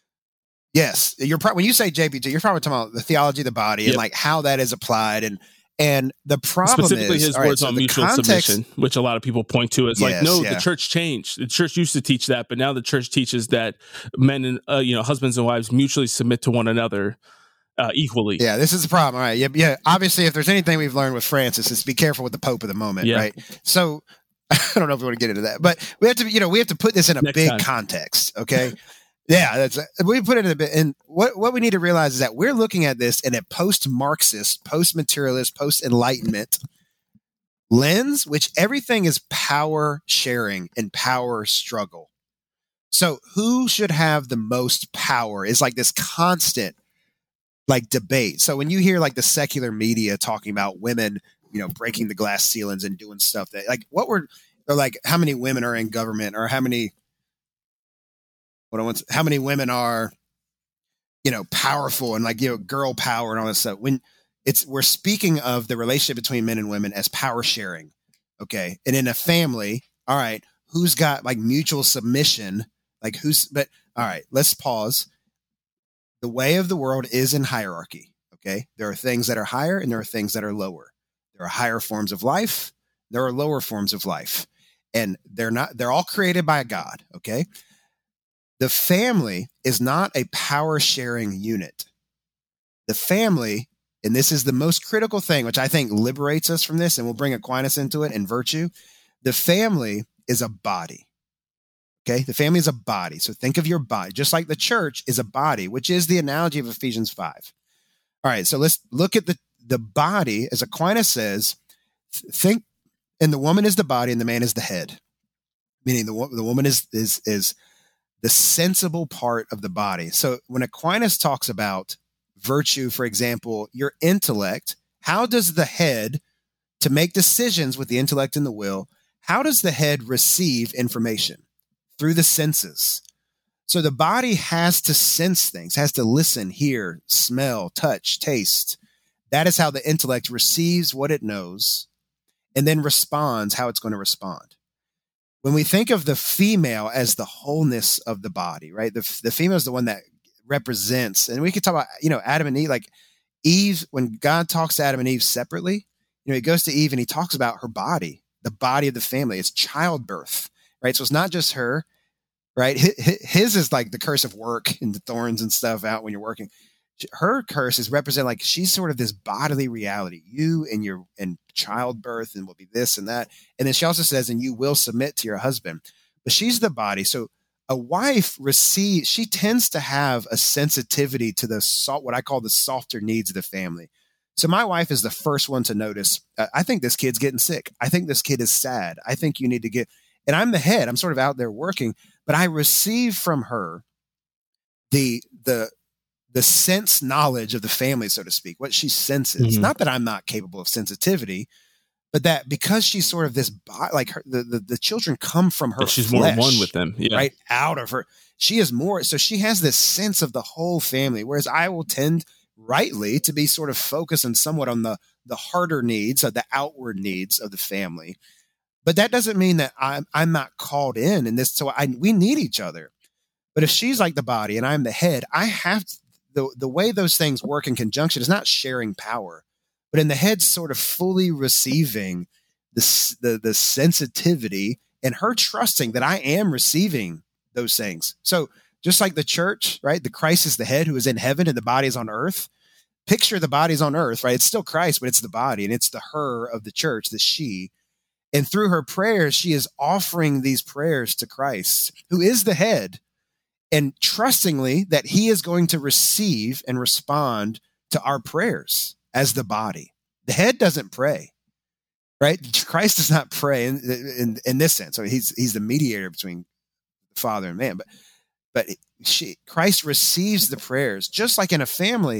yes, you're pro- when you say J P T, you're probably talking about the theology of the body and Yep. like how that is applied and and the problem specifically is his all right, words so on the mutual context- submission, which a lot of people point to. It's like, Yes, no, yeah. the church changed. The church used to teach that, but now the church teaches that men and uh, you know husbands and wives mutually submit to one another uh, equally. Yeah, this is the problem. All right. Yeah, yeah. Obviously, if there's anything we've learned with Francis, is be careful with the Pope of the moment, Yeah. right? So I don't know if we want to get into that, but we have to, you know, we have to put this in a Next big time. context. Okay. Yeah, that's we put it in a bit. And what what we need to realize is that we're looking at this in a post-Marxist, post-materialist, post-enlightenment lens, which everything is power sharing and power struggle. So who should have the most power is like this constant like debate. So when you hear like the secular media talking about women, you know, breaking the glass ceilings and doing stuff that like what were or like how many women are in government or how many what I want how many women are, you know, powerful and like, you know, girl power and all that stuff. When it's we're speaking of the relationship between men and women as power sharing. Okay. And in a family, all right, who's got like mutual submission? Like who's but all right, let's pause. The way of the world is in hierarchy. Okay. There are things that are higher and there are things that are lower. There are higher forms of life. There are lower forms of life. And they're not, they're all created by God. Okay. The family is not a power sharing unit. The family, and this is the most critical thing, which I think liberates us from this, and we'll bring Aquinas into it and virtue. The family is a body. Okay. The family is a body. So think of your body, just like the church is a body, which is the analogy of Ephesians five. All right. So let's look at the, the body, as Aquinas says, think, and the woman is the body and the man is the head, meaning the, the woman is, is, is the sensible part of the body. So when Aquinas talks about virtue, for example, your intellect, how does the head, to make decisions with the intellect and the will, how does the head receive information? Through the senses. So the body has to sense things, has to listen, hear, smell, touch, taste. That is how the intellect receives what it knows and then responds how it's going to respond. When we think of the female as the wholeness of the body, right? The, the female is the one that represents, and we could talk about, you know, Adam and Eve, like Eve, when God talks to Adam and Eve separately, you know, he goes to Eve and he talks about her body, the body of the family. It's childbirth, right? So it's not just her, right? His is like the curse of work and the thorns and stuff out when you're working. Her curse is represent like she's sort of this bodily reality, you and your and childbirth and will be this and that. And then she also says, and you will submit to your husband, but she's the body. So a wife receives, she tends to have a sensitivity to the salt, what I call the softer needs of the family. So my wife is the first one to notice, uh, I think this kid's getting sick. I think this kid is sad. I think you need to get, and I'm the head, I'm sort of out there working, but I receive from her the, the, the sense knowledge of the family, so to speak, what she senses. Mm-hmm. Not that I'm not capable of sensitivity, but that because she's sort of this, like her, the, the, the children come from her, she's flesh, more one with them, yeah. right out of her. She is more, so she has this sense of the whole family, whereas I will tend rightly to be sort of focused and somewhat on the, the harder needs of the outward needs of the family. But that doesn't mean that I'm, I'm not called in in this. So I, we need each other. But if she's like the body and I'm the head, I have to, the, the way those things work in conjunction is not sharing power, but in the head sort of fully receiving the, the, the sensitivity and her trusting that I am receiving those things. So just like the church, right? The Christ is the head who is in heaven and the body is on earth. Picture the body's on earth, right? It's still Christ, but it's the body and it's the her of the church, the she. And through her prayers, she is offering these prayers to Christ, who is the head, and trustingly that he is going to receive and respond to our prayers as the body. The head doesn't pray, right? Christ does not pray in, in, in this sense. So he's, he's the mediator between the Father and man, but, but she, Christ receives the prayers just like in a family.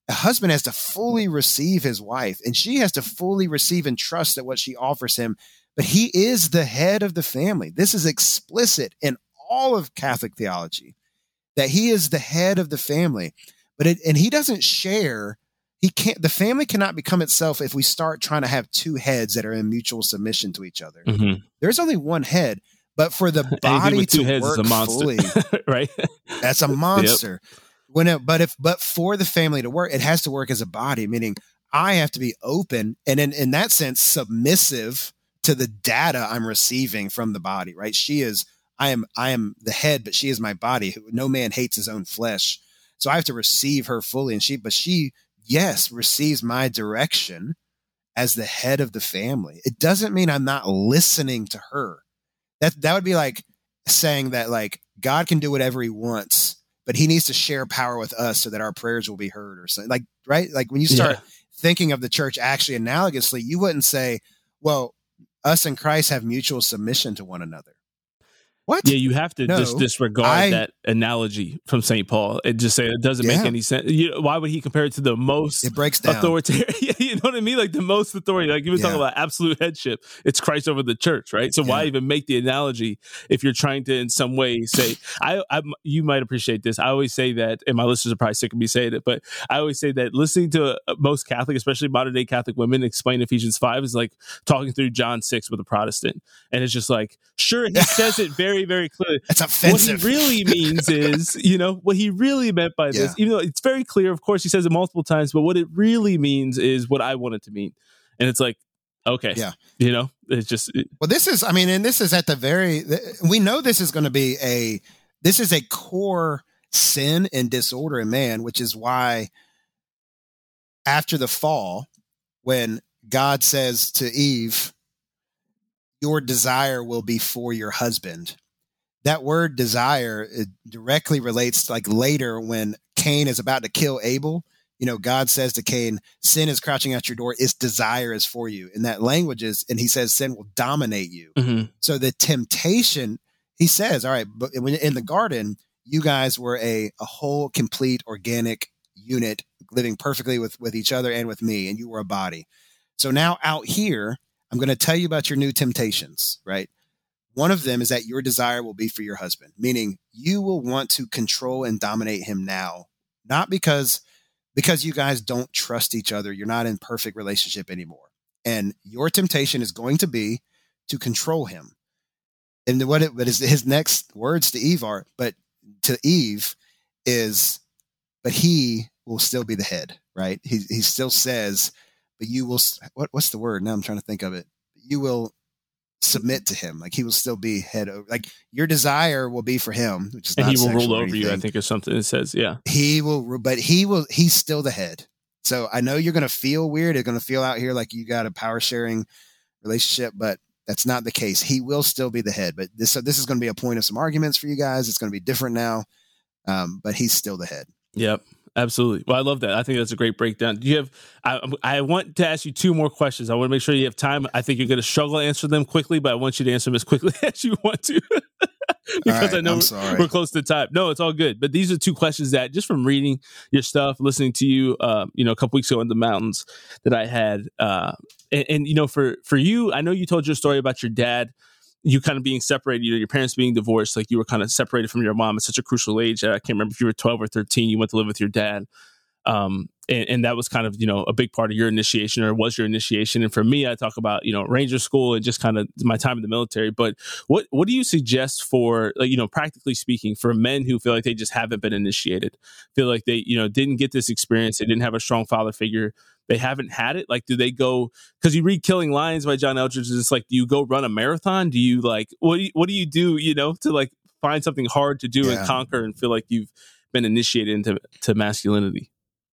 a husband has to fully receive his wife, and she has to fully receive and trust that what she offers him. But he is the head of the family. This is explicit in all of Catholic theology, that he is the head of the family. But it, and he doesn't share. He can't. The family cannot become itself if we start trying to have two heads that are in mutual submission to each other. Mm-hmm. There's only one head, but for the body to heads work is a monster. fully, right? That's a monster. Yep. When it, but if but for the family to work, it has to work as a body. Meaning, I have to be open and in in that sense submissive to the data I'm receiving from the body. Right? She is. I am. I am the head, but she is my body. No man hates his own flesh. So I have to receive her fully, and she. But she. Yes, receives my direction as the head of the family. It doesn't mean I'm not listening to her. That that would be like saying that like God can do whatever he wants, but he needs to share power with us so that our prayers will be heard or something. Like, right? Like when you start yeah. thinking of the church actually analogously, you wouldn't say, well, us and Christ have mutual submission to one another. What? Yeah, you have to no, just disregard I, that analogy from Saint Paul and just say it doesn't yeah. make any sense. You know, why would he compare it to the most it breaks down. authoritarian? You know what I mean? Like the most authority. Like you were yeah. talking about absolute headship. It's Christ over the church, right? So yeah. why even make the analogy if you're trying to in some way say, I, I, you might appreciate this. I always say that, and my listeners are probably sick of me saying it, but I always say that listening to most Catholic, especially modern day Catholic women, explain Ephesians five is like talking through John six with a Protestant. And it's just like, sure, he says it very, very clearly. That's offensive. What he really means is, you know, what he really meant by this, yeah. even though it's very clear, of course, he says it multiple times, but what it really means is what I want it to mean. And it's like, okay, yeah, you know, it's just. It, well, this is, I mean, and this is at the very, we know this is going to be a, this is a core sin and disorder in man, which is why after the fall, when God says to Eve, your desire will be for your husband. That word desire, it directly relates to like later when Cain is about to kill Abel. You know, God says to Cain, sin is crouching at your door. Its desire is for you. And that language is, and he says, sin will dominate you. Mm-hmm. So the temptation, he says, all right, but when in the garden, you guys were a, a whole, complete, organic unit living perfectly with, with each other and with me, and you were a body. So now out here, I'm going to tell you about your new temptations, right? One of them is that your desire will be for your husband, meaning you will want to control and dominate him now, not because, because you guys don't trust each other. You're not in perfect relationship anymore. And your temptation is going to be to control him. And what it, but his next words to Eve are, but to Eve is, but he will still be the head, right? He he still says, but you will, what, what's the word? Now I'm trying to think of it. You will submit to him. Like he will still be head over, like your desire will be for him, which is and not he will rule over anything. you, I think, or something. It says, yeah, he will, but he will, he's still the head. So I know you're going to feel weird. You're going to feel out here like you got a power sharing relationship, but that's not the case. He will still be the head, but this, so this is going to be a point of some arguments for you guys. It's going to be different now. Um, but he's still the head. Yep. Absolutely. Well, I love that. I think that's a great breakdown. Do you have, I, I want to ask you two more questions. I want to make sure you have time. I think you're going to struggle to answer them quickly, but I want you to answer them as quickly as you want to. because right, I know we're, we're close to time. No, it's all good. But these are two questions that just from reading your stuff, listening to you, uh, you know, a couple weeks ago in the mountains that I had. Uh, and, and, you know, for, for you, I know you told your story about your dad, you kind of being separated, you know, your parents being divorced, like you were kind of separated from your mom at such a crucial age. I can't remember if you were twelve or thirteen, you went to live with your dad. Um, and, and that was kind of, you know, a big part of your initiation, or was your initiation. And for me, I talk about, you know, Ranger School and just kind of my time in the military. But what, what do you suggest for, like, you know, practically speaking, for men who feel like they just haven't been initiated, feel like they, you know, didn't get this experience, they didn't have a strong father figure, they haven't had it? Like, do they go, because you read Killing Lions by John Eldredge, it's like, do you go run a marathon? Do you like, what do you, what do you do, you know, to like find something hard to do yeah. and conquer and feel like you've been initiated into to masculinity?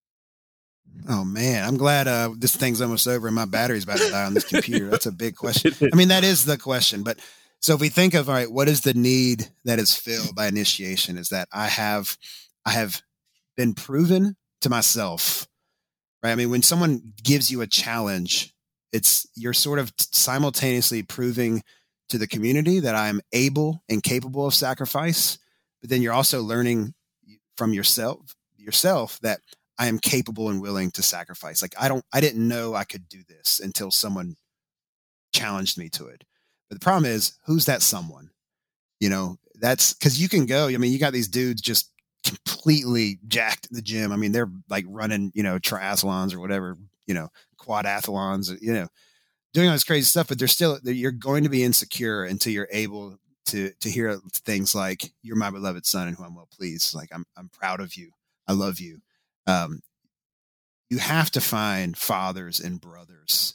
Oh man, I'm glad uh, this thing's almost over and my battery's about to die on this computer. That's a big question. I mean, that is the question. But so if we think of, all right, what is the need that is filled by initiation? Is that I have, I have been proven to myself, right? I mean, when someone gives you a challenge, it's, you're sort of simultaneously proving to the community that I'm able and capable of sacrifice, but then you're also learning from yourself, yourself that I am capable and willing to sacrifice. Like I don't, I didn't know I could do this until someone challenged me to it. But the problem is, who's that someone? You know, that's because you can go. I mean, you got these dudes just completely jacked in the gym. I mean, they're like running, you know, triathlons or whatever, you know, quadathlons, you know, doing all this crazy stuff. But they're still, you're going to be insecure until you're able to to hear things like, "You're my beloved son, in whom I'm well pleased." Like I'm I'm proud of you. I love you. Um, you have to find fathers and brothers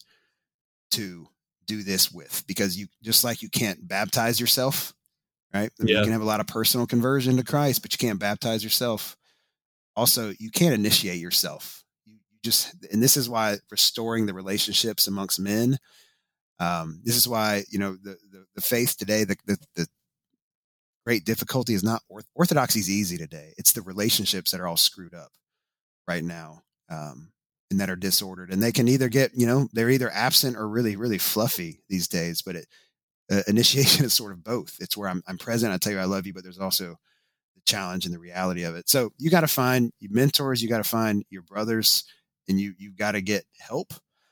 to do this with, because you just like you can't baptize yourself. Right. I mean, yeah. You can have a lot of personal conversion to Christ, but you can't baptize yourself. Also, you can't initiate yourself. You, you just, and this is why restoring the relationships amongst men. Um, this is why, you know, the, the, the faith today, the, the, the great difficulty is not orth- orthodoxy is easy today. It's the relationships that are all screwed up right now. Um, and that are disordered, and they can either get, you know, they're either absent or really, really fluffy these days, but it, Uh, initiation is sort of both. It's where I'm, I'm present. I tell you I love you, but there's also the challenge and the reality of it. So you got to find your mentors, you got to find your brothers, and you you got to get help.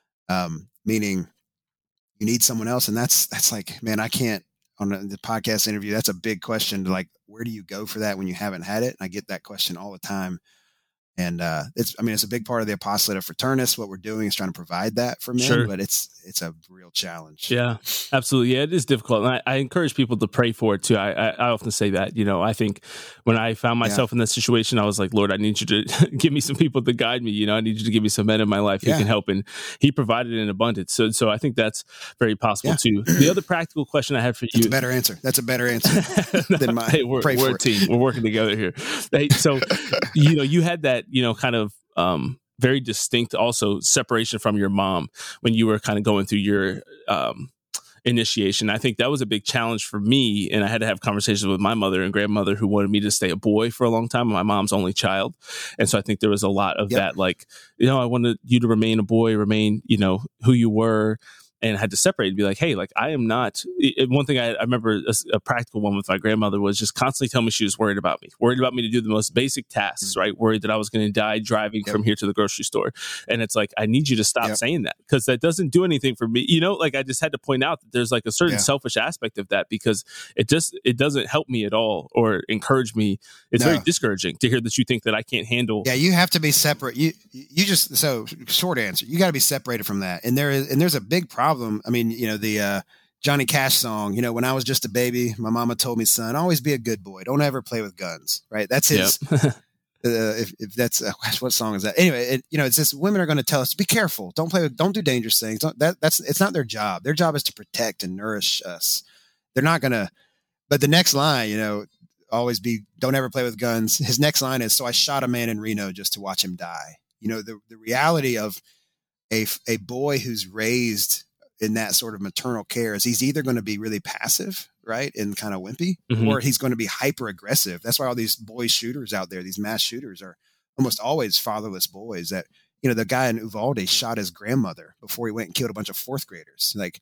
Um, meaning you need someone else, and that's that's like, man, I can't on the podcast interview. That's a big question. To like, where do you go for that when you haven't had it? And I get that question all the time. And uh, it's, I mean, it's a big part of the apostolate of Fraternus. What we're doing is trying to provide that for men, sure. But it's it's a real challenge. Yeah, absolutely. Yeah, it is difficult. And I, I encourage people to pray for it too. I, I, I often say that, you know, I think when I found myself yeah. in that situation, I was like, Lord, I need you to give me some people to guide me. You know, I need you to give me some men in my life who yeah. can help. And he provided in abundance. So so I think that's very possible yeah. too. The other practical question I had for you. That's a better answer. That's a better answer than mine. Hey, we're, pray we're for a team. We're working together here. Hey, so, you know, you had that, you know, kind of, um, very distinct also separation from your mom when you were kind of going through your um, initiation. I think that was a big challenge for me. And I had to have conversations with my mother and grandmother who wanted me to stay a boy for a long time. My mom's only child. And so I think there was a lot of yep. that, like, you know, I wanted you to remain a boy, remain, you know, who you were. And had to separate and be like, hey, like I am not. It, one thing I, I remember a, a practical one with my grandmother was just constantly telling me she was worried about me, worried about me to do the most basic tasks, mm-hmm. right? Worried that I was going to die driving yep. from here to the grocery store. And it's like, I need you to stop yep. saying that, because that doesn't do anything for me. You know, like I just had to point out that there's like a certain yeah. selfish aspect of that, because it just, it doesn't help me at all or encourage me. It's no. very discouraging to hear that you think that I can't handle. Yeah, you have to be separate. You, you just, so short answer, you got to be separated from that. And there is, and there's a big problem. I mean, you know, the uh, Johnny Cash song, you know, when I was just a baby, my mama told me, son, always be a good boy. Don't ever play with guns. Right. That's his. Yep. uh, if, if that's uh, what song is that? Anyway, it, you know, it's just women are going to tell us, be careful. Don't play with, don't do dangerous things. Don't, that, that's, it's not their job. Their job is to protect and nourish us. They're not going to, but the next line, you know, always be, don't ever play with guns. His next line is, so I shot a man in Reno just to watch him die. You know, the, the reality of a, a boy who's raised in that sort of maternal care is he's either going to be really passive, right, and kind of wimpy, mm-hmm. or he's going to be hyper aggressive. That's why all these boy shooters out there, these mass shooters, are almost always fatherless boys. That, you know, the guy in Uvalde shot his grandmother before he went and killed a bunch of fourth graders. Like,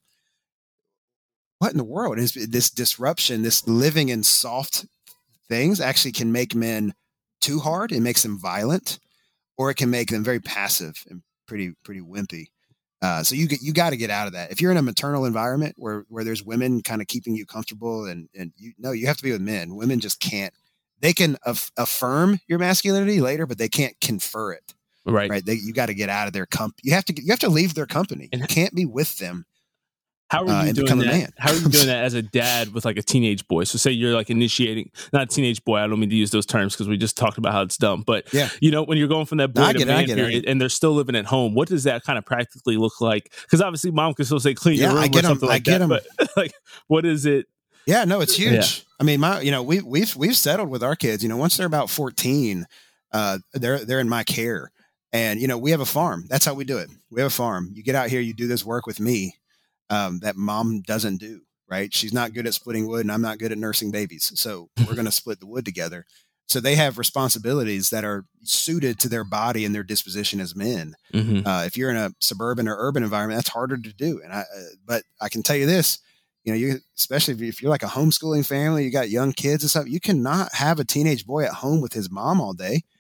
what in the world is this disruption? This living in soft things actually can make men too hard. It makes them violent, or it can make them very passive and pretty pretty wimpy. Uh, so you get, you got to get out of that. If you're in a maternal environment where, where there's women kind of keeping you comfortable, and, and you no, you have to be with men. Women just can't, they can af- affirm your masculinity later, but they can't confer it. Right. Right. They, you got to get out of their comp. You have to, you have to leave their company. You can't be with them. How are you uh, doing that? How are you doing that as a dad with like a teenage boy? So say you're like initiating, not a teenage boy. I don't mean to use those terms because we just talked about how it's dumb. But yeah. you know, when you're going from that boy no, to man period, and they're still living at home, what does that kind of practically look like? Because obviously, mom can still say clean yeah, your room I get or something them. like I get that. Them. But like, what is it? Yeah, no, it's huge. Yeah. I mean, my, you know, we we've we've settled with our kids. You know, once they're about fourteen, uh, they're they're in my care, and you know, we have a farm. That's how we do it. We have a farm. You get out here, you do this work with me. Um, that mom doesn't do, right? She's not good at splitting wood, and I'm not good at nursing babies. So we're going to split the wood together. So they have responsibilities that are suited to their body and their disposition as men. Mm-hmm. Uh, if you're in a suburban or urban environment, that's harder to do. And I, uh, but I can tell you this, you know, you, especially if, you, if you're like a homeschooling family, you got young kids and stuff, you cannot have a teenage boy at home with his mom all day.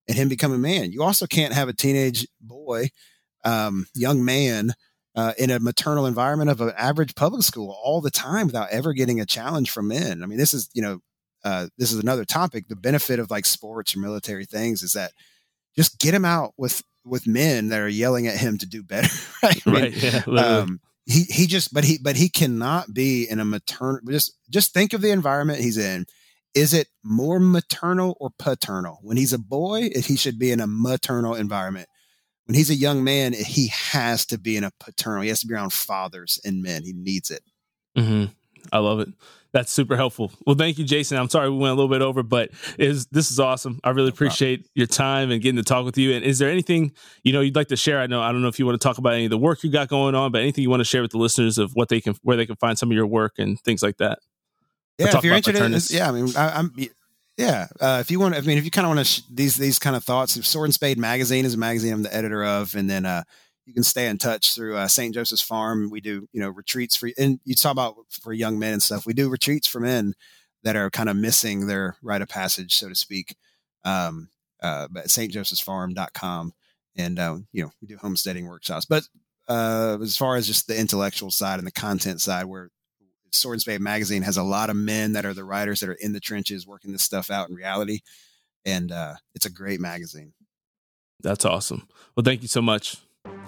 and him become a man. You also can't have a teenage boy, um, young man, uh, in a maternal environment of an average public school all the time without ever getting a challenge from men. I mean, this is, you know, uh, this is another topic. The benefit of like sports or military things is that just get him out with, with men that are yelling at him to do better. Right. I mean, right. Yeah, um, he, he just, but he, but he cannot be in a maternal, just, just think of the environment he's in. Is it more maternal or paternal? When he's a boy, he should be in a maternal environment. When he's a young man, he has to be in a paternal. He has to be around fathers and men. He needs it. Mm-hmm. I love it. That's super helpful. Well, thank you, Jason. I'm sorry we went a little bit over, but is this is awesome. I really appreciate no your time and getting to talk with you. And is there anything, you know, you'd like to share? I know, I don't know if you want to talk about any of the work you got going on, but anything you want to share with the listeners of what they can, where they can find some of your work and things like that. Yeah, if you're interested, yeah, I mean, I, I'm, yeah. Uh, if you want, I mean, if you kind of want to sh- these these kind of thoughts, Sword and Spade Magazine is a magazine I'm the editor of, and then uh, you can stay in touch through uh, Saint Joseph's Farm. We do, you know, retreats for, and you talk about for young men and stuff. We do retreats for men that are kind of missing their rite of passage, so to speak. Um, uh, at st josephs farm dot com, and uh, you know, we do homesteading workshops. But uh, as far as just the intellectual side and the content side, where Sword and Spade Magazine has a lot of men that are the writers that are in the trenches working this stuff out in reality. And uh, it's a great magazine. That's awesome. Well, thank you so much.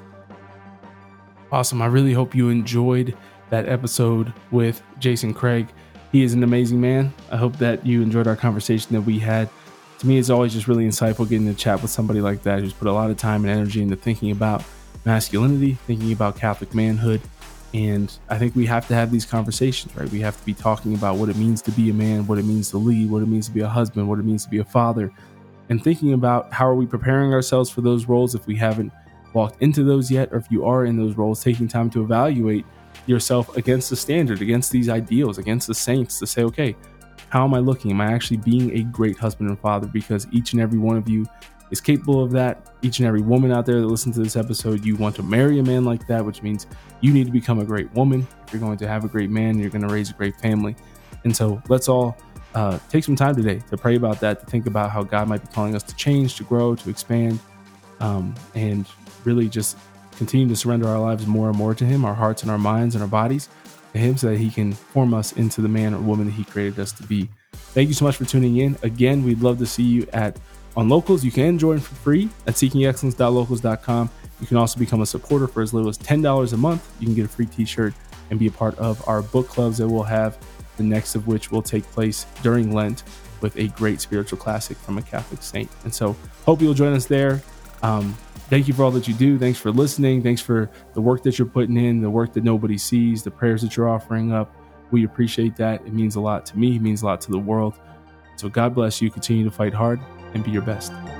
Awesome. I really hope you enjoyed that episode with Jason Craig. He is an amazing man. I hope that you enjoyed our conversation that we had. To me, it's always just really insightful getting to chat with somebody like that who's put a lot of time and energy into thinking about masculinity, thinking about Catholic manhood. And I think we have to have these conversations, right? We have to be talking about what it means to be a man, what it means to lead, what it means to be a husband, what it means to be a father, and thinking about how are we preparing ourselves for those roles if we haven't walked into those yet, or if you are in those roles, taking time to evaluate yourself against the standard, against these ideals, against the saints, to say, okay, how am I looking? Am I actually being a great husband and father? Because each and every one of you is capable of that. Each and every woman out there that listens to this episode, you want to marry a man like that, which means you need to become a great woman. If you're going to have a great man, you're going to raise a great family. And so let's all uh, take some time today to pray about that, to think about how God might be calling us to change, to grow, to expand, um, and really just continue to surrender our lives more and more to Him, our hearts and our minds and our bodies to Him, so that He can form us into the man or woman that He created us to be. Thank you so much for tuning in. Again, we'd love to see you at on Locals. You can join for free at seeking excellence dot locals dot com. You can also become a supporter for as little as ten dollars a month. You can get a free t-shirt and be a part of our book clubs that we'll have, the next of which will take place during Lent with a great spiritual classic from a Catholic saint. And so hope you'll join us there. Um, thank you for all that you do. Thanks for listening. Thanks for the work that you're putting in, the work that nobody sees, the prayers that you're offering up. We appreciate that. It means a lot to me. It means a lot to the world. So God bless you. Continue to fight hard and be your best.